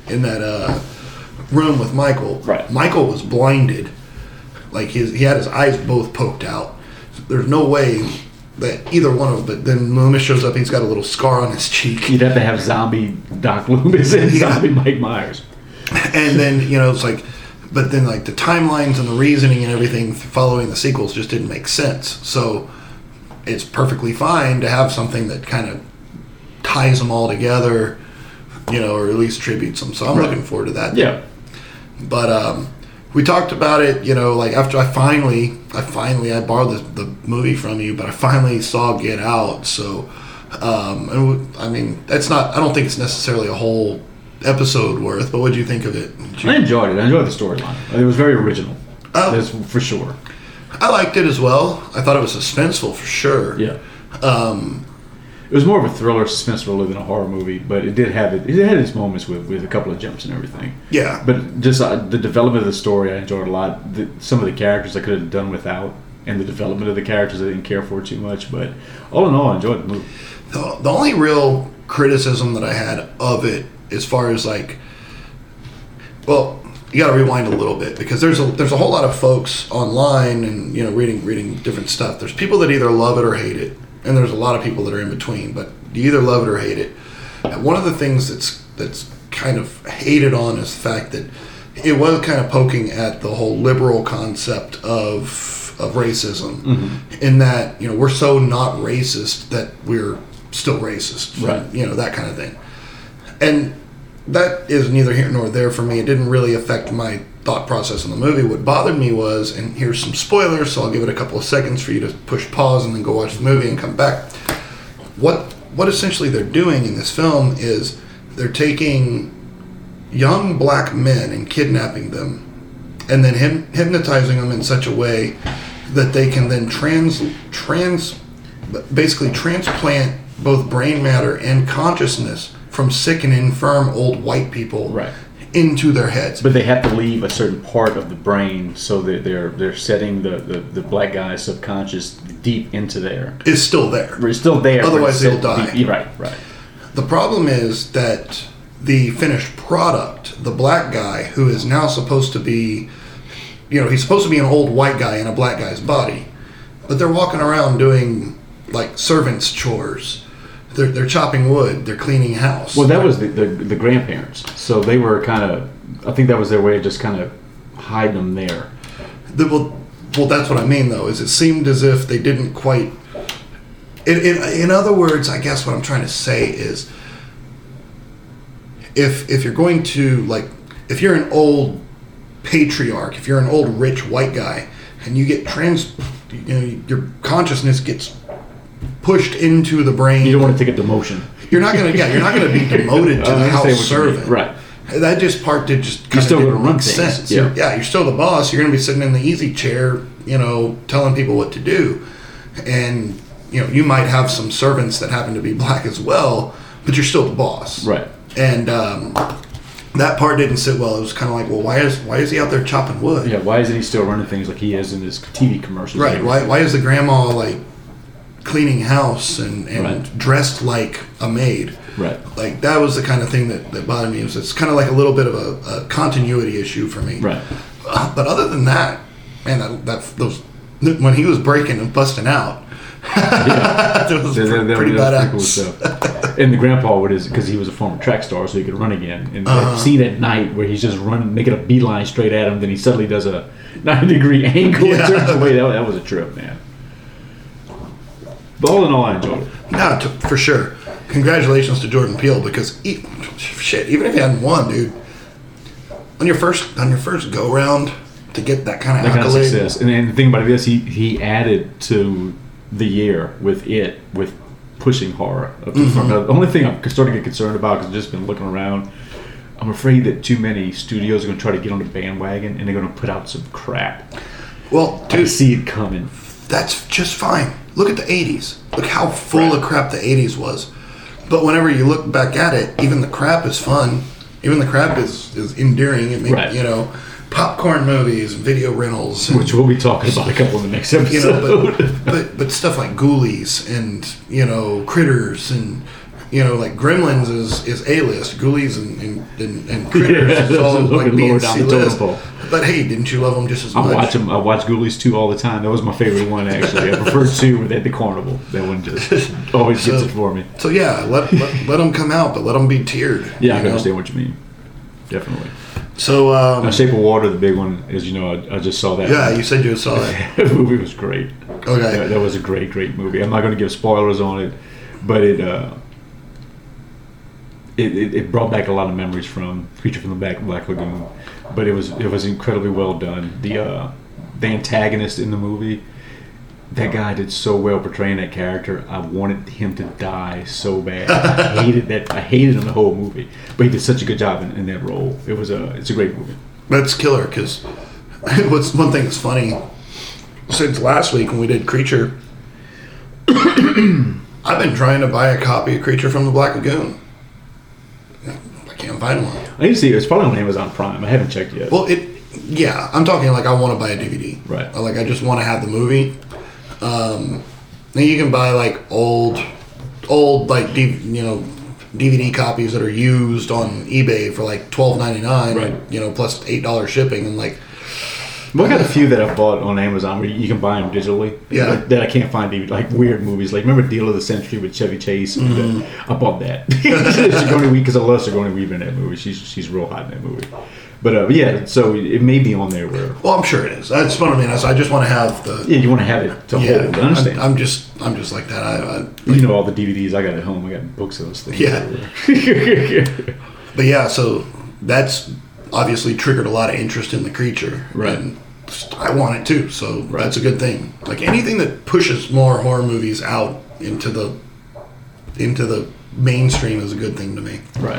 S2: in that uh, room with Michael.
S1: Right.
S2: Michael was blinded, like his he had his eyes both poked out. There's no way that either one of them. But then Loomis shows up, and he's got a little scar on his cheek.
S1: You'd have to have zombie Doc Loomis and
S2: Yeah.
S1: zombie Mike Myers.
S2: And then, you know, it's like, but then like the timelines and the reasoning and everything following the sequels just didn't make sense. So it's perfectly fine to have something that kind of ties them all together, you know, or at least tributes them. So I'm
S1: Right.
S2: looking forward to that.
S1: Yeah.
S2: But um, we talked about it, you know, like after I finally, I finally, I borrowed the, the movie from you, but I finally saw Get Out. So, um, and I mean, that's not, I don't think it's necessarily a whole episode worth, but what did you think of it? Did you-
S1: I enjoyed it. I enjoyed the storyline. It was very original.
S2: Oh.
S1: That's for sure.
S2: I liked it as well. I thought it was suspenseful for sure.
S1: Yeah.
S2: Um,
S1: It was more of a thriller, suspense thriller than a horror movie, but it did have it. It had its moments with, with a couple of jumps and everything.
S2: yeah.
S1: But just uh, the development of the story, I enjoyed a lot. The, some of the characters I could have done without, and the development of the characters I didn't care for too much. But all in all, I enjoyed the movie.
S2: The, the only real criticism that I had of it, as far as like, well, you got to rewind a little bit because there's a there's a whole lot of folks online and you know reading reading different stuff. There's people that either love it or hate it, and there's a lot of people that are in between. But you either love it or hate it. And one of the things that's that's kind of hated on is the fact that it was kind of poking at the whole liberal concept of of racism,
S1: Mm-hmm.
S2: in that you know we're so not racist that we're still racist,
S1: Right.
S2: You know, that kind of thing. And that is neither here nor there for me. It didn't really affect my thought process in the movie. What bothered me was, and here's some spoilers, so I'll give it a couple of seconds for you to push pause and then go watch the movie and come back. What what essentially they're doing in this film is they're taking young black men and kidnapping them and then hym- hypnotizing them in such a way that they can then trans trans basically transplant both brain matter and consciousness from sick and infirm old white people
S1: Right.
S2: into their heads.
S1: But they have to leave a certain part of the brain so that they're they're setting the, the, the black guy's subconscious deep into there.
S2: It's still there.
S1: It's still there. but
S2: Otherwise
S1: it's still
S2: they'll die.
S1: deep- Right, right.
S2: The problem is that the finished product, the black guy who is now supposed to be, you know, he's supposed to be an old white guy in a black guy's body, but they're walking around doing like servants' chores. They're, they're chopping wood. They're cleaning house.
S1: Well, that was the, the, the grandparents. So they were kind of, I think that was their way of just kind of hiding them there.
S2: The, well, well, that's what I mean, though, is it seemed as if they didn't quite... In, in, in other words, I guess what I'm trying to say is, if if you're going to, like, if you're an old patriarch, if you're an old rich white guy, and you get trans... You know, your consciousness gets pushed into the brain...
S1: You don't want to take a demotion.
S2: You're not going to... Yeah, you're not going to be demoted to
S1: I
S2: the
S1: understand
S2: house
S1: what you mean.
S2: servant.
S1: Right.
S2: That just part did just
S1: You're
S2: kind
S1: still
S2: of
S1: gonna
S2: didn't
S1: run
S2: make
S1: things,
S2: sense.
S1: yeah.
S2: You're, yeah, you're still the boss. You're going to be sitting in the easy chair, you know, telling people what to do, and you know you might have some servants that happen to be black as well, but you're still the boss.
S1: Right.
S2: And um, that part didn't sit well. It was kind of like, well, why is why is he out there chopping wood?
S1: Yeah, why isn't he still running things like he is in his T V commercials?
S2: Right. Why why is the grandma like cleaning house and, and
S1: Right.
S2: dressed like a maid?
S1: Right.
S2: Like that was the kind of thing that, that bothered me. It was, it's kind of like a little bit of a, a continuity issue for me.
S1: Right.
S2: Uh, but other than that, man, that, that those when he was breaking and busting out,
S1: Yeah.
S2: that was
S1: That- that- that-
S2: pretty
S1: that
S2: badass.
S1: was pretty cool stuff. And the grandpa would is because he was a former track star, so he could run again. And
S2: Uh-huh.
S1: that scene at night where he's just running, making a beeline straight at him, then he suddenly does a ninety degree angle
S2: Yeah.
S1: and turns away. That, that was a trip, man. But all in all, I enjoyed it.
S2: No, to, for sure. Congratulations to Jordan Peele because e shit, even if you hadn't won, dude, on your first on your first go round to get that kind of
S1: That kind of
S2: accolade,
S1: success. And then the thing about this, he he added to the year with it with pushing horror up to the front. Now, the only thing I'm starting to get concerned about because I've just been looking around. I'm afraid that too many studios are going to try to get on the bandwagon and they're going to put out some crap.
S2: well,
S1: I
S2: dude,
S1: see it coming.
S2: that's just fine. Look at the eighties. Look how full
S1: Right.
S2: of crap the eighties was. But whenever you look back at it, even the crap is fun. Even the crap is, is endearing. It makes,
S1: Right.
S2: you know, popcorn movies and video rentals. And,
S1: Which we'll be talking about a couple in the next episode.
S2: you know, but, but but stuff like Ghoulies and, you know, Critters and, you know, like Gremlins is, is A-list, Ghoulies and and, and, and Critters
S1: Yeah,
S2: is all
S1: looking
S2: like B
S1: lower
S2: and
S1: down
S2: C
S1: the totem
S2: list.
S1: pole.
S2: But hey, didn't you love them just as
S1: I
S2: much?
S1: watch them. I watch Ghoulies two all the time. That was my favorite one, actually. I prefer two, but at the carnival, that one just always gets
S2: So-
S1: it for me.
S2: So yeah, let, let let them come out, but let them be tiered.
S1: Yeah, I
S2: you
S1: can
S2: know?
S1: understand what you mean. Definitely.
S2: So um,
S1: Now, Shape of Water, the big one, as you know, I, I just saw that.
S2: yeah, you said you saw it.
S1: The movie was great.
S2: Okay.
S1: That, that was a great, great movie. I'm not going to give spoilers on it, but it, uh, it it it brought back a lot of memories from Creature from the Black, Black Lagoon. But it was it was incredibly well done. The uh, the antagonist in the movie, that guy did so well portraying that character. I wanted him to die so bad. I hated that. I hated him the whole movie, but he did such a good job in, in that role. It was a it's a great movie.
S2: That's killer because what's one thing that's funny since last week when we did Creature, I've been trying to buy a copy of Creature from the Black Lagoon. I can't find one.
S1: I need to see. It's probably on Amazon Prime. I haven't checked yet.
S2: Well, it yeah, I'm talking like I want to buy a D V D.
S1: Right.
S2: Like I just want to have the movie. Um, then you can buy like old, old like D, you know D V D copies that are used on eBay for like twelve ninety-nine.
S1: Right.
S2: You know, plus eight dollars shipping and like.
S1: Well, I got a few that I've bought on Amazon where you can buy them digitally.
S2: Yeah.
S1: That, that I can't find even like weird movies. Like remember Deal of the Century with Chevy Chase? And,
S2: Mm-hmm.
S1: uh, I bought that. Sigourney Weaver, because I love Sigourney Weaver in that movie. She's she's real hot in that movie. But uh, yeah, so it may be on there where
S2: Well, I'm sure it is. That's what I mean. I just want to have the.
S1: yeah you want to have it to
S2: Yeah,
S1: hold. I understand.
S2: I'm, I'm just, I'm just like that. I, I
S1: you know all the D V Ds I got at home. I got books of those things.
S2: Yeah.
S1: everywhere.
S2: But yeah, so that's obviously triggered a lot of interest in the Creature.
S1: Right.
S2: And I want it too, so that's a good thing. Like anything that pushes more horror movies out into the into the mainstream is a good thing to me.
S1: Right.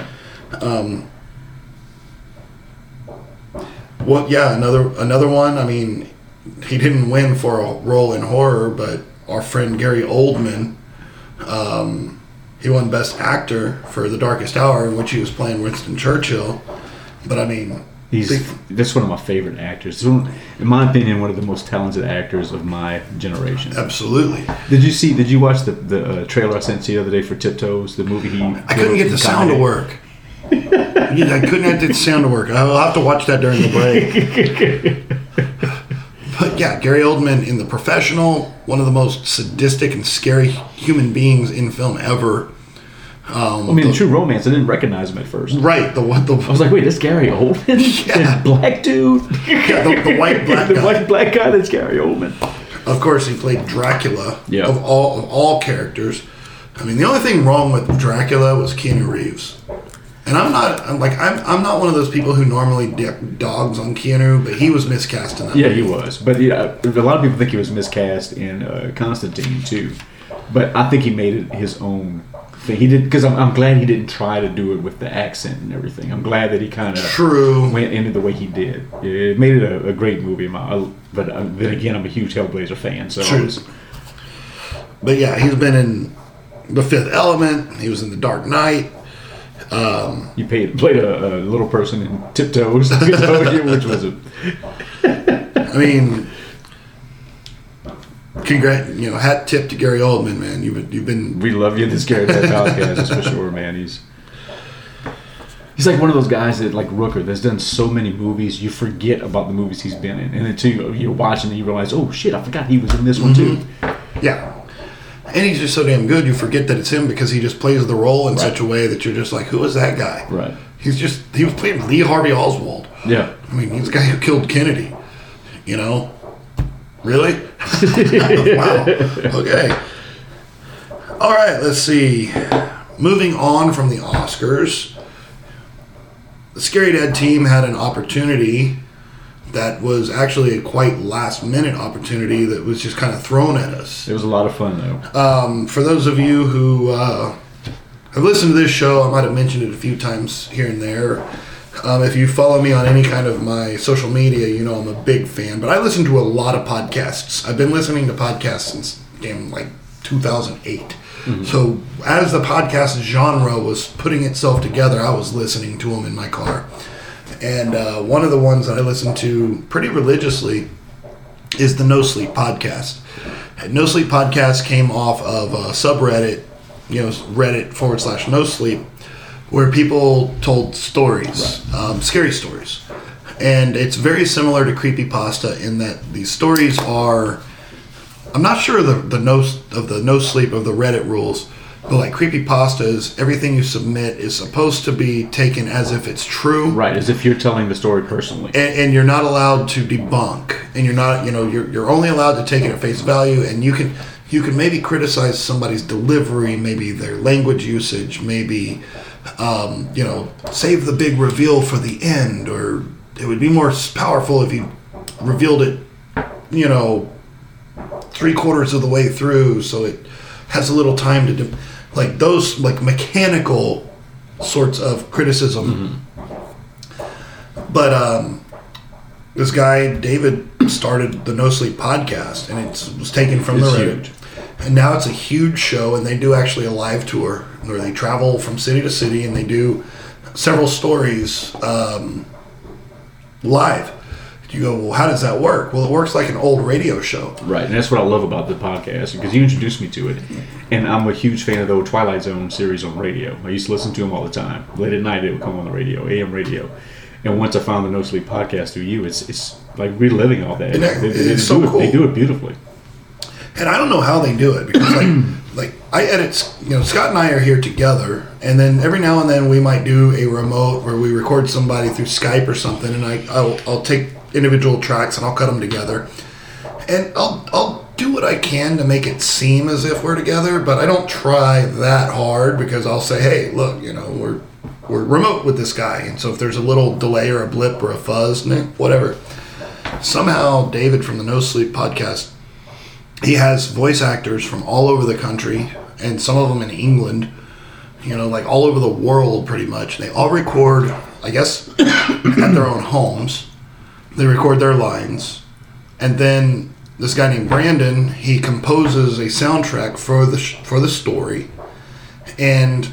S2: Well, yeah, another another one. I mean, he didn't win for a role in horror, but our friend Gary Oldman, um, he won Best Actor for The Darkest Hour, in which he was playing Winston Churchill. But I mean,
S1: He's
S2: big-
S1: that's one of my favorite actors. He's one- In my opinion, one of the most talented actors of my generation.
S2: absolutely.
S1: Did you see? Did you watch the the uh, trailer I sent you the other day for Tiptoes? The movie he.
S2: I couldn't get the sound to work. Yeah, I couldn't get the sound to work. I'll have to watch that during the break. But yeah, Gary Oldman in The Professional, one of the most sadistic and scary human beings in film ever. Um,
S1: I mean,
S2: the-
S1: True Romance. I didn't recognize him at first.
S2: right, the what the
S1: I was like, wait, that's Gary Oldman?
S2: Yeah.
S1: That black dude?
S2: Yeah, the- the white black
S1: the
S2: guy.
S1: white black guy, that's Gary Oldman.
S2: Of course, he played Dracula
S1: Yeah.
S2: of all of all characters. I mean, the only thing wrong with Dracula was Keanu Reeves. And I'm not I'm like I'm I'm not one of those people who normally dick dogs on Keanu, but he was miscast in that.
S1: Yeah,
S2: movie.
S1: he was. But yeah, a lot of people think he was miscast in uh, Constantine, too. But I think he made it his own thing. He did, because I'm, I'm glad he didn't try to do it with the accent and everything. I'm glad that he kind of
S2: True.
S1: went into the way he did. It made it a, a great movie. My, but uh, then again, I'm a huge Hellblazer fan, so I
S2: True.
S1: was,
S2: But yeah, he's been in The Fifth Element. He was in The Dark Knight.
S1: you paid, played a, a little person in Tiptoes, which was a
S2: I mean, congrat, you know, hat tip to Gary Oldman, man. You've been, you've been
S1: we love you, this Gary Dad podcast, that's for sure, man. He's he's like one of those guys that, like Rooker, that's done so many movies, you forget about the movies he's been in, and until you, you're watching and you realize, oh shit, I forgot he was in this one too.
S2: yeah. And he's just so damn good, you forget that it's him because he just plays the role in such a way that you're just like, who is that guy?
S1: Right.
S2: He's just, he was playing Lee Harvey Oswald.
S1: Yeah.
S2: I mean, he's the guy who killed Kennedy. You know? Really? Wow. Okay. All right, let's see. Moving on from the Oscars, the Scary Dad team had an opportunity that was actually a quite last-minute opportunity that was just kind of thrown at us.
S1: It was a lot of fun though.
S2: Um, for those of you who uh, have listened to this show, I might have mentioned it a few times here and there. Um, if you follow me on any kind of my social media, you know I'm a big fan. But I listen to a lot of podcasts. I've been listening to podcasts since, damn, like two thousand eight. Mm-hmm. So as the podcast genre was putting itself together, I was listening to them in my car. And uh, one of the ones that I listen to pretty religiously is the No Sleep Podcast. No Sleep Podcast came off of a subreddit you know, Reddit forward slash no sleep, where people told stories, right. um, scary stories. And it's very similar to creepypasta in that these stories are, I'm not sure the, the no, of the no sleep of the Reddit rules, but like creepypasta is everything you submit is supposed to be taken as if it's true.
S1: Right, as if you're telling the story personally.
S2: And, and you're not allowed to debunk. And you're not, you know, you're you're only allowed to take it at face value, and you can you can maybe criticize somebody's delivery, maybe their language usage, maybe um, you know, save the big reveal for the end, or it would be more powerful if you revealed it, you know, three quarters of the way through, so it has a little time to do, like those like mechanical sorts of criticism. Mm-hmm. But um, this guy David started the No Sleep podcast, and it was taken from
S1: it's
S2: the Reddit,
S1: huge.
S2: and now it's a huge show, and they do actually a live tour where they travel from city to city, and they do several stories um, live. You go, well, how does that work? Well, it works like an old radio show.
S1: Right, and that's what I love about the podcast, because you introduced me to it. And I'm a huge fan of the old Twilight Zone series on radio. I used to listen to them all the time. Late at night, it would come on the radio, A M radio. And once I found the No Sleep podcast through you, it's it's like reliving all that.
S2: that
S1: they, they,
S2: it's
S1: they
S2: so
S1: do
S2: cool.
S1: It, they do it beautifully.
S2: And I don't know how they do it, because like like I edit, you know, Scott and I are here together, and then every now and then we might do a remote where we record somebody through Skype or something, and I I'll, I'll take individual tracks and I'll cut them together, and I'll I'll do what I can to make it seem as if we're together, but I don't try that hard, because I'll say, hey, look, you know, we're we're remote with this guy, and so if there's a little delay or a blip or a fuzz, whatever. Somehow David from the No Sleep podcast, he has voice actors from all over the country, and some of them in England, you know, like all over the world pretty much. They all record, I guess, at their own homes. They record their lines, and then this guy named Brandon, he composes a soundtrack for the sh- for the story, and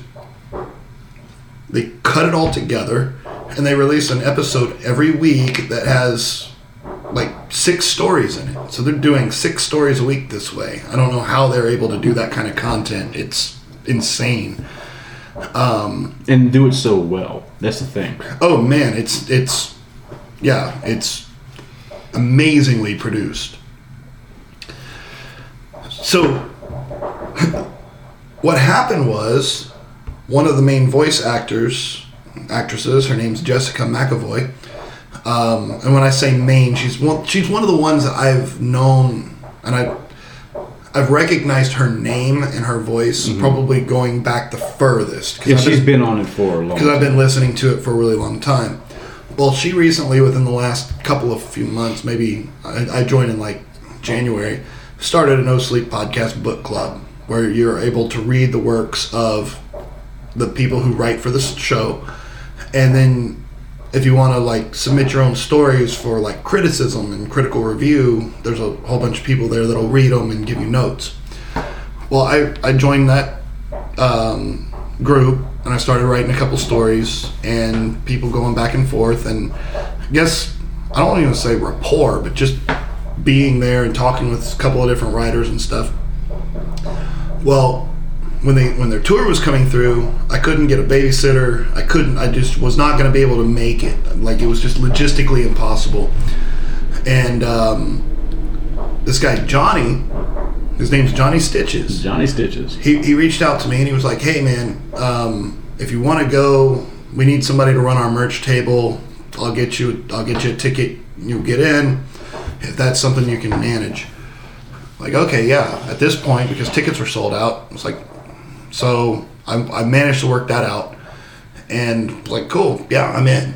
S2: they cut it all together, and they release an episode every week that has like six stories in it. So they're doing six stories a week this way. I don't know how they're able to do that kind of content. It's insane. Um,
S1: and do it so well. That's the thing.
S2: Oh man, it's it's yeah, it's amazingly produced. So what happened was, one of the main voice actors, actresses, her name's Jessica McAvoy. Um, and when I say main, she's one. She's one of the ones that I've known, and I, I've recognized her name and her voice mm-hmm. probably going back the furthest.
S1: Yeah, she's been, been on it for a long.
S2: Because I've been listening to it for a really long time. Well, she recently, within the last couple of few months, maybe I, I joined in like January, started a No Sleep podcast book club where you're able to read the works of the people who write for this show, and then if you want to like submit your own stories for like criticism and critical review, there's a whole bunch of people there that'll read them and give you notes. Well, I, I joined that um, group, and I started writing a couple stories, and people going back and forth, and I guess I don't even say rapport, but just being there and talking with a couple of different writers and stuff. Well, when they when their tour was coming through, I couldn't get a babysitter. I couldn't. I just was not going to be able to make it. Like, it was just logistically impossible. And um, this guy Johnny, his name's Johnny Stitches.
S1: Johnny Stitches. He
S2: he reached out to me, and he was like, "Hey man, um, if you want to go, we need somebody to run our merch table. I'll get you. I'll get you a ticket. You get in if that's something you can manage." Like, okay, yeah. At this point, because tickets were sold out, it's like. So I, I managed to work that out, and like, cool, yeah, I'm in.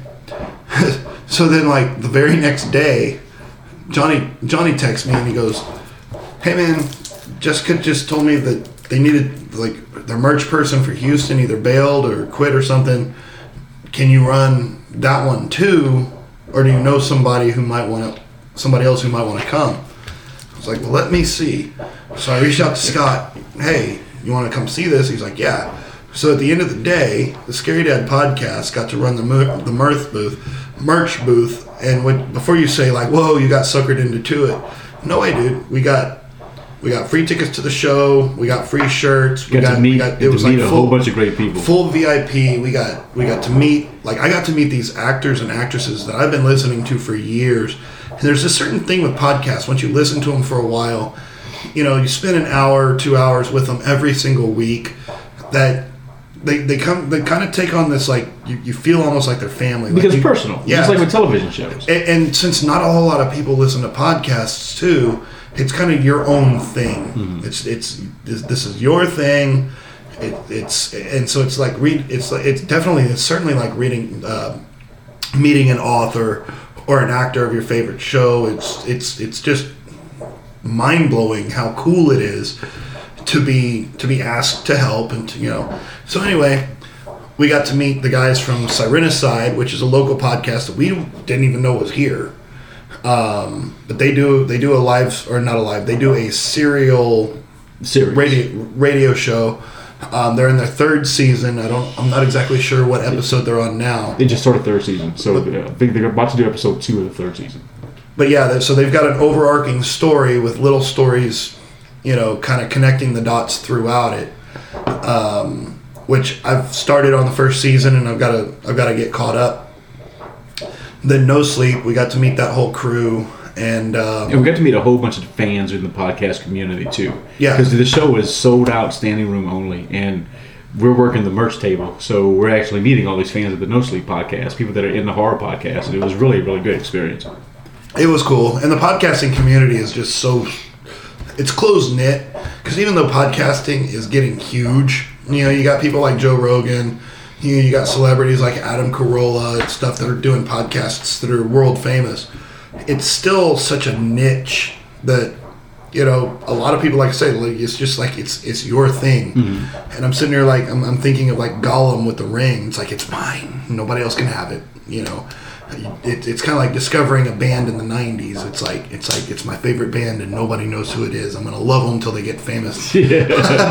S2: So then, like the very next day, Johnny Johnny texts me and he goes, "Hey man, Jessica just told me that they needed like their merch person for Houston either bailed or quit or something. Can you run that one too, or do you know somebody who might want to, somebody else who might want to come?" I was like, "Well, let me see." So I reached out to Scott. Hey, you want to come see this? He's like, yeah. So at the end of the day, the Scary Dad podcast got to run the mer- the mirth booth, merch booth, and when, before you say like, whoa, you got suckered into to it. No way, dude. We got We got free tickets to the show. We got free shirts. We
S1: got,
S2: got
S1: to meet,
S2: we got
S1: it was like a
S2: full,
S1: whole bunch of great people.
S2: Full V I P. We got we got to meet like I got to meet these actors and actresses that I've been listening to for years. And there's a certain thing with podcasts. Once you listen to them for a while, you know, you spend an hour, two hours with them every single week. That they they come they kind of take on this like you, you feel almost like they're family
S1: because
S2: like
S1: it's
S2: you,
S1: personal.
S2: Yeah,
S1: just like with television shows.
S2: And, and since not a whole lot of people listen to podcasts too. It's kind of your own thing. Mm-hmm. It's it's this, this is your thing. It, it's and so it's like read. It's it's definitely it's certainly like reading, uh, meeting an author or an actor of your favorite show. It's it's it's just mind blowing how cool it is to be to be asked to help and to, you know. So anyway, we got to meet the guys from Sirenicide, which is a local podcast that we didn't even know was here. Um, but they do they do a live or not a live they do a serial
S1: Series.
S2: radio radio show. Um, they're in their third season. I don't I'm not exactly sure what episode they're on now.
S1: They just started third season, so but, I think they're about to do episode two of the third season.
S2: But yeah, so they've got an overarching story with little stories, you know, kind of connecting the dots throughout it. Um, which I've started on the first season and I've got to I've got to get caught up. Then No Sleep, we got to meet that whole crew, and um,
S1: and we got to meet a whole bunch of fans in the podcast community too.
S2: Yeah,
S1: because the show is sold out, standing room only, and we're working the merch table, so we're actually meeting all these fans of the No Sleep podcast, people that are in the horror podcast, and it was really a really good experience.
S2: It was cool, and the podcasting community is just so it's close knit because even though podcasting is getting huge, you know, you got people like Joe Rogan. You, you got celebrities like Adam Carolla and stuff that are doing podcasts that are world famous. It's still such a niche that, you know, a lot of people, like I say, like, it's just like it's it's your thing. Mm-hmm. And I'm sitting here like I'm, I'm thinking of like Gollum with the ring. It's like it's mine. Nobody else can have it. You know, it, it's kind of like discovering a band in the nineties. It's like it's like it's my favorite band and nobody knows who it is. I'm gonna love them until they get famous. Yeah.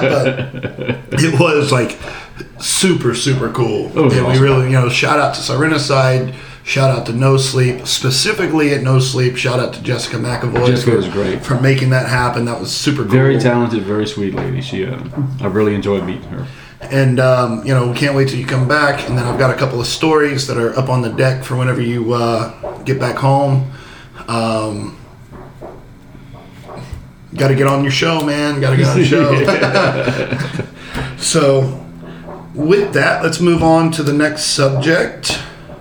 S2: But it was like super super cool.
S1: Oh,
S2: and
S1: awesome.
S2: We really, you know, shout out to Sirenicide, shout out to No Sleep, specifically at No Sleep. Shout out to Jessica McAvoy.
S1: Jessica
S2: for,
S1: was great
S2: for making that happen. That was super cool.
S1: Very talented, very sweet lady. She, uh, I really enjoyed meeting her.
S2: And, um, you know, we can't wait till you come back. And then I've got a couple of stories that are up on the deck for whenever you uh, get back home. Um, got to get on your show, man. Got to get on your show. So, with that, let's move on to the next subject.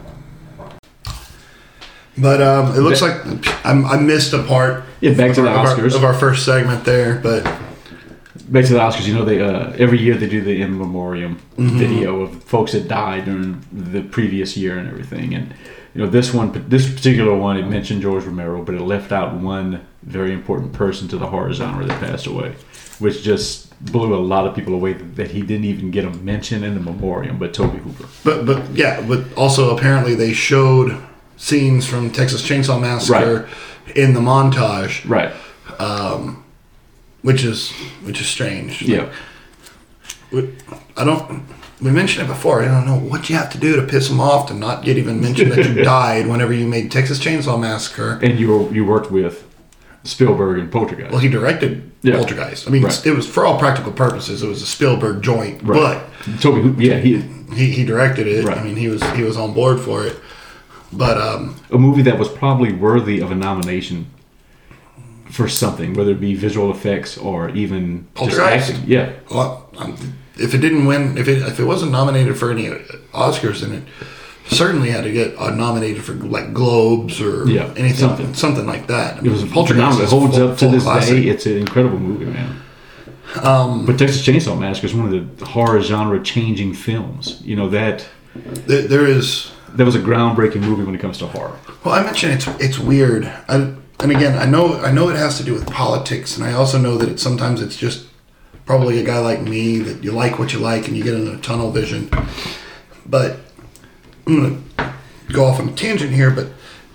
S2: But um, it looks like I'm, I missed a part
S1: yeah, back to the
S2: our,
S1: Oscars.
S2: Of, our, of our first segment there, but...
S1: Back to the Oscars, you know, they uh, every year they do the in memoriam mm-hmm. video of folks that died during the previous year and everything. And you know, this one, this particular one, it mentioned George Romero, but it left out one very important person to the horror genre that passed away, which just blew a lot of people away that, that he didn't even get a mention in the memoriam. But Tobe Hooper.
S2: But but yeah, but also apparently they showed scenes from Texas Chainsaw Massacre right. in the montage,
S1: right?
S2: Um, Which is which is strange.
S1: Yeah.
S2: Like, I don't. We mentioned it before. I don't know what you have to do to piss them off to not get even mentioned that you died whenever you made Texas Chainsaw Massacre.
S1: And you were, you worked with Spielberg and Poltergeist.
S2: Well, he directed yeah. Poltergeist. I mean, right. it was for all practical purposes, it was a Spielberg joint. Right. But
S1: Tobe, yeah, he
S2: he he directed it.
S1: Right.
S2: I mean, he was he was on board for it. But um,
S1: a movie that was probably worthy of a nomination for something, whether it be visual effects or even just acting. Yeah.
S2: Well, um, if it didn't win, if it if it wasn't nominated for any Oscars, then it certainly had to get uh, nominated for like Globes or
S1: yeah,
S2: anything,
S1: something.
S2: something like that. I mean,
S1: it was Poltergeist. It holds full, up to this classic. day. It's an incredible movie, man. Um, but Texas Chainsaw Massacre is one of the horror genre changing films. You know that
S2: there, there is
S1: that was a groundbreaking movie when it comes to horror.
S2: Well, I mentioned it's it's weird. I, And again, I know I know it has to do with politics, and I also know that it sometimes it's just probably a guy like me that you like what you like and you get in a tunnel vision. But I'm going to go off on a tangent here, but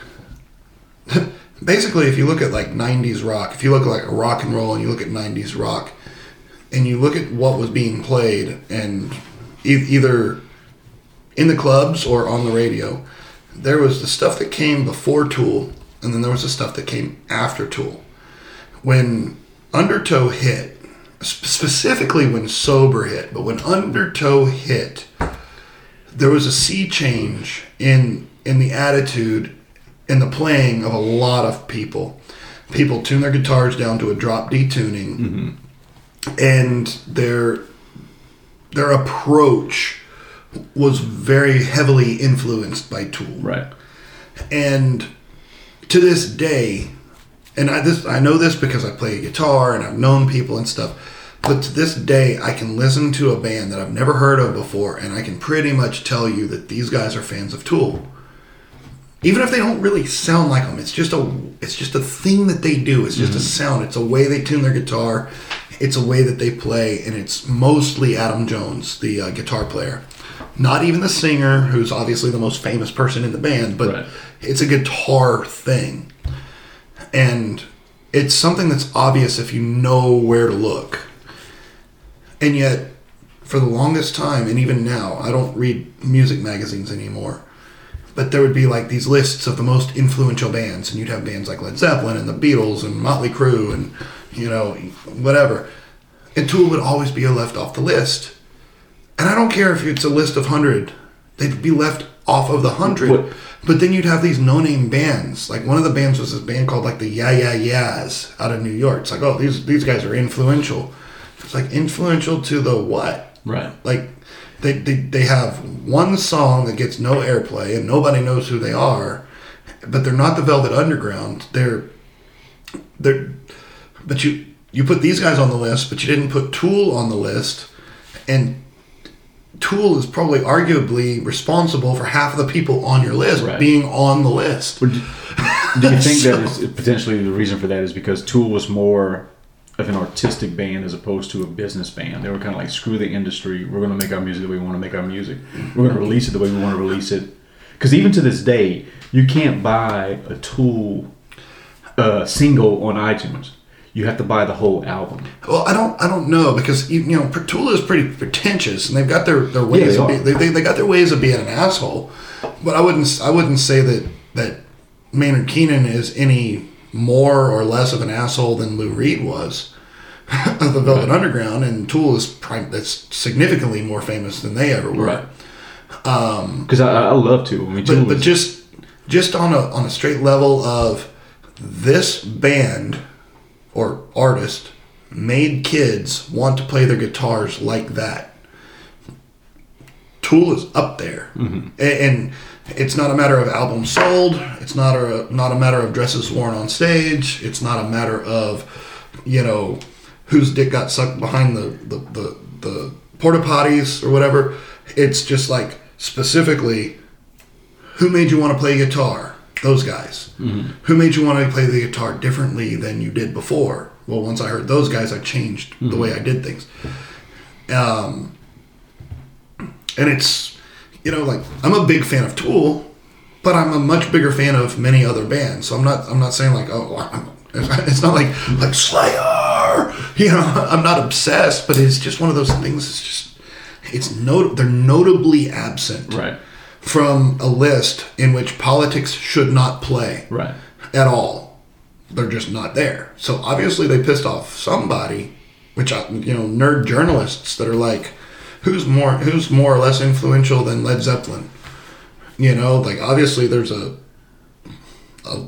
S2: basically if you look at like nineties rock, if you look at like rock and roll and you look at nineties rock, and you look at what was being played and e- either in the clubs or on the radio, there was the stuff that came before Tool, and then there was the stuff that came after Tool. When Undertow hit, specifically when Sober hit, but when Undertow hit, there was a sea change in in the attitude and the playing of a lot of people. People tune their guitars down to a drop D tuning, mm-hmm. and their their approach was very heavily influenced by Tool.
S1: Right.
S2: And to this day, and I this I know this because I play guitar and I've known people and stuff, but to this day I can listen to a band that I've never heard of before and I can pretty much tell you that these guys are fans of Tool. Even if they don't really sound like them, it's just a it's just a thing that they do. It's just mm-hmm. a sound. It's a way they tune their guitar. It's a way that they play, and it's mostly Adam Jones, the uh, guitar player. Not even the singer, who's obviously the most famous person in the band, but right. it's a guitar thing. And it's something that's obvious if you know where to look. And yet, for the longest time, and even now, I don't read music magazines anymore, but there would be like these lists of the most influential bands, and you'd have bands like Led Zeppelin and the Beatles and Motley Crue and, you know, whatever. And Tool would always be left off the list. And I don't care if it's a list of one hundred. They'd be left off of the one hundred. What? But then you'd have these no-name bands. Like one of the bands was this band called like the Yeah Yeah Yeahs out of New York. It's like, oh, these these guys are influential. It's like influential to the what?
S1: Right.
S2: Like they, they, they have one song that gets no airplay and nobody knows who they are. But they're not the Velvet Underground. They're... they're but you... You put these guys on the list, but you didn't put Tool on the list. And Tool is probably arguably responsible for half of the people on your list right. being on the list.
S1: Do, do you think so, that is potentially the reason for that is because Tool was more of an artistic band as opposed to a business band? They were kind of like, screw the industry. We're going to make our music the way we want to make our music. We're going to release it the way we want to release it. Because even to this day, you can't buy a Tool uh, single on iTunes. You have to buy the whole album.
S2: Well, I don't, I don't know because you know, Tool is pretty pretentious, and they've got their, their ways.
S1: Yeah,
S2: they, of be, they, they got their ways of being an asshole. But I wouldn't, I wouldn't say that that Maynard Keenan is any more or less of an asshole than Lou Reed was of the Velvet right. Underground, and Tool is prime, that's significantly more famous than they ever were.
S1: Right. Because um, I, I love Tool. I mean, Tool
S2: but, was... but just, just on a on a straight level of this band. Or artist made kids want to play their guitars like that. Tool is up there, mm-hmm. and it's not a matter of albums sold. It's not a not a matter of dresses worn on stage. It's not a matter of, you know, whose dick got sucked behind the the the, the porta potties or whatever. It's just like specifically, who made you want to play guitar? Those guys. Mm-hmm. Who made you want to play the guitar differently than you did before? Well, once I heard those guys, I changed mm-hmm. the way I did things. Um, and it's, you know, like, I'm a big fan of Tool, but I'm a much bigger fan of many other bands. So I'm not, I'm not saying like, oh, I'm, it's not like, like Slayer, you know, I'm not obsessed, but it's just one of those things. It's just, it's not, they're notably absent.
S1: Right.
S2: From a list in which politics should not play
S1: right.
S2: at all. They're just not there. So obviously they pissed off somebody, which, you know, nerd journalists that are like, who's more who's more or less influential than Led Zeppelin? You know, like obviously there's a a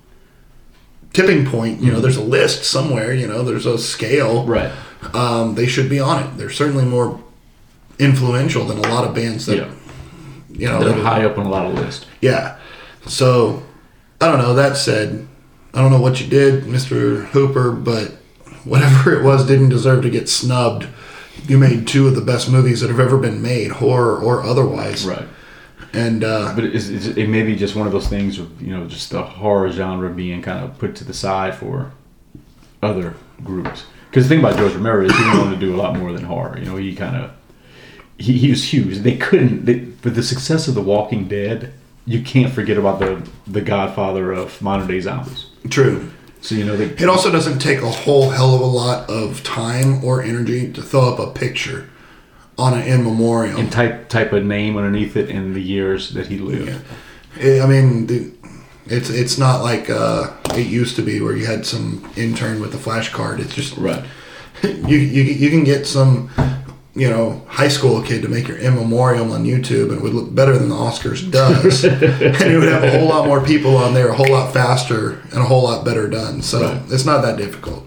S2: tipping point. You know, there's a list somewhere. You know, there's a scale.
S1: Right.
S2: Um, they should be on it. They're certainly more influential than a lot of bands that.
S1: Yeah.
S2: You know,
S1: they're high up on a lot of lists.
S2: Yeah. So, I don't know. That said, I don't know what you did, Mister Hooper, but whatever it was didn't deserve to get snubbed. You made two of the best movies that have ever been made, horror or otherwise.
S1: Right.
S2: And uh,
S1: but it's, it's, it may be just one of those things of, you know, just the horror genre being kind of put to the side for other groups. Because the thing about George Romero is he went on to do a lot more than horror. You know, he kind of he, he was huge. They couldn't, they, with the success of The Walking Dead, you can't forget about the the godfather of modern day zombies.
S2: True.
S1: So, you know, they,
S2: it also doesn't take a whole hell of a lot of time or energy to throw up a picture on an in memoriam
S1: and type type a name underneath it in the years that he lived.
S2: Yeah. I mean, the, It's it's not like uh, it used to be where you had some intern with a flash card. It's just
S1: right.
S2: You you you can get some, you know, high school kid to make your in memoriam on YouTube, and it would look better than the Oscars does, and it would have a whole lot more people on there, a whole lot faster, and a whole lot better done. So right. It's not that difficult.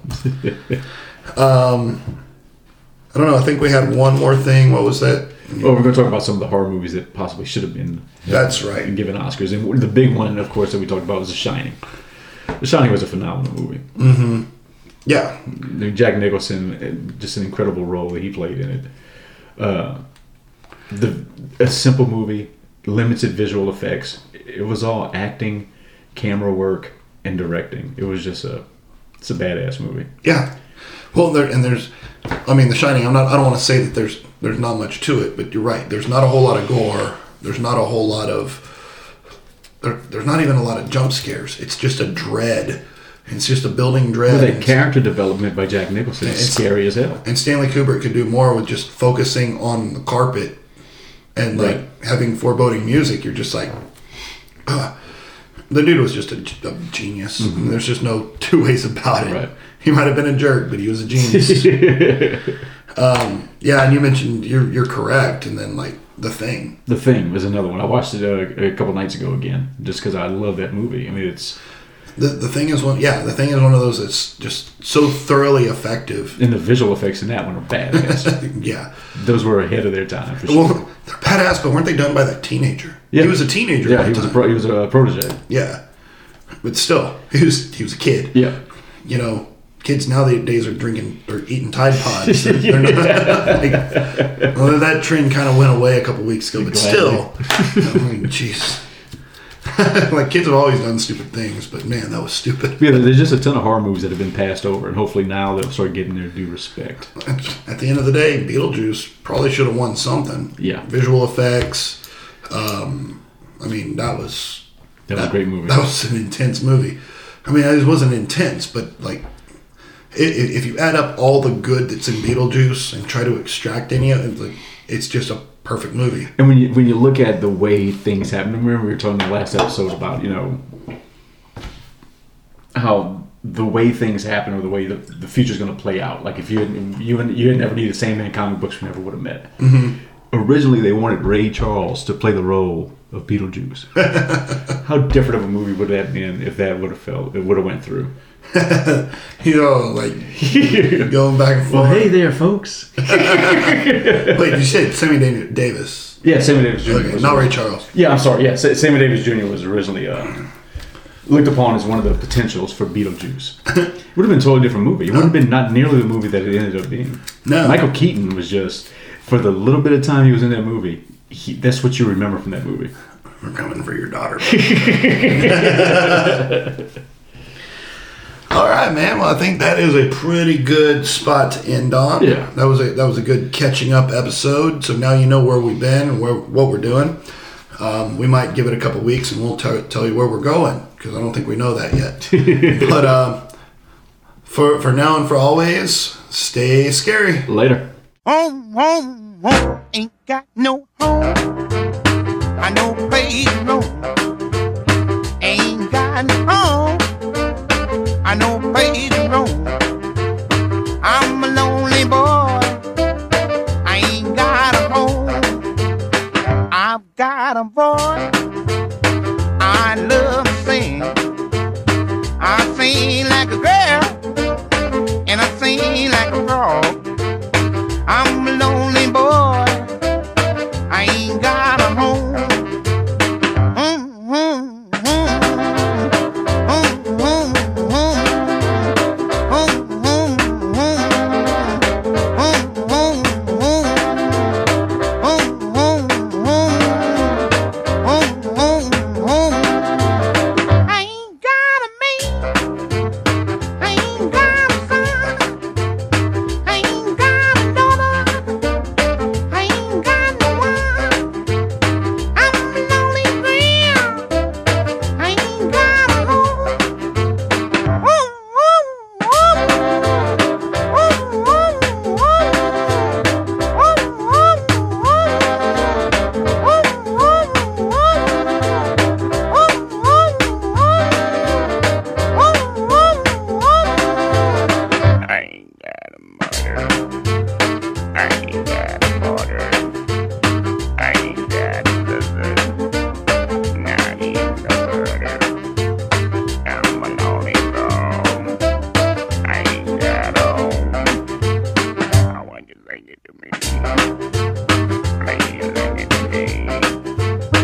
S2: um, I don't know. I think we had one more thing. What was that?
S1: Well, we're going to talk about some of the horror movies that possibly should have been.
S2: That's right.
S1: And given Oscars, and the big one, of course, that we talked about was The Shining. The Shining was a phenomenal movie.
S2: Mm-hmm. Yeah.
S1: Jack Nicholson, just an incredible role that he played in it. Uh, the a simple movie, limited visual effects. It was all acting, camera work, and directing. It was just a, it's a badass movie.
S2: Yeah. Well, there and there's, I mean, The Shining. I'm not. I don't want to say that there's there's not much to it, but you're right. There's not a whole lot of gore. There's not a whole lot of. There, there's not even a lot of jump scares. It's just a dread. It's just a building dread.
S1: Well, the character development by Jack Nicholson is scary as hell.
S2: And Stanley Kubrick could do more with just focusing on the carpet and like right. having foreboding music. You're just like, uh, the dude was just a, a genius. Mm-hmm. There's just no two ways about it. Right. He might have been a jerk, but he was a genius. um, yeah, and you mentioned you're you're correct. And then like The Thing.
S1: The Thing was another one. I watched it uh, a couple nights ago again, just because I love that movie. I mean, it's.
S2: The the thing is one yeah the thing is one of those that's just so thoroughly effective.
S1: And the visual effects in that one are badass.
S2: Yeah,
S1: those were ahead of their time. For sure.
S2: Well, they're badass, but weren't they done by that teenager?
S1: Yeah,
S2: he was a teenager.
S1: Yeah, he was a pro, he was a protege.
S2: Yeah, but still, he was he was a kid.
S1: Yeah,
S2: you know, kids nowadays are drinking or eating Tide Pods. They're, they're not, like, well, that trend kind of went away a couple weeks ago, but still, I mean, jeez. Like kids have always done stupid things, but man, that was stupid.
S1: Yeah, there's just a ton of horror movies that have been passed over, and hopefully now they'll start getting their due respect.
S2: At the end of the day, Beetlejuice probably should have won something.
S1: Yeah,
S2: visual effects. Um, I mean, that was
S1: that was that, a great movie.
S2: That was an intense movie. I mean, it wasn't intense, but like, it, if you add up all the good that's in Beetlejuice and try to extract any of it, like, it's just a perfect movie.
S1: And when you when you look at the way things happen, remember we were talking in the last episode about, you know, how the way things happen or the way the, the future's going to play out. Like if you you you had never needed Sandman comic books, we never would have met.
S2: Mm-hmm.
S1: Originally, they wanted Ray Charles to play the role of Beetlejuice. How different of a movie would that have been if that would have felt it would have went through?
S2: You know, like going back and forth.
S1: Well, hey there, folks.
S2: Wait, you said Sammy Davis?
S1: Yeah, Sammy Davis Junior
S2: Okay, not Ray Charles.
S1: Yeah, I'm sorry. Yeah, Sammy Davis Junior was originally uh, looked upon as one of the potentials for Beetlejuice. It would have been a totally different movie. It would have been not nearly the movie that it ended up being.
S2: No,
S1: Michael Keaton was just for the little bit of time he was in that movie. He, that's what you remember from that movie.
S2: We're coming for your daughter. All right, man. Well, I think that is a pretty good spot to end on.
S1: Yeah,
S2: that was a that was a good catching up episode. So now you know where we've been and where what we're doing. Um, we might give it a couple weeks and we'll t- tell you where we're going because I don't think we know that yet. But um, for for now and for always, stay scary.
S1: Later.
S5: Home, home, home, ain't got no home. I know place to roam. Ain't got no home. I know place to roam. I'm a lonely boy. I ain't got a home. I've got a voice. I love to sing. I sing like a girl, and I sing like a frog. I'm a lonely boy. I ain't got a home. Mm-hmm.
S6: me. Play like a game.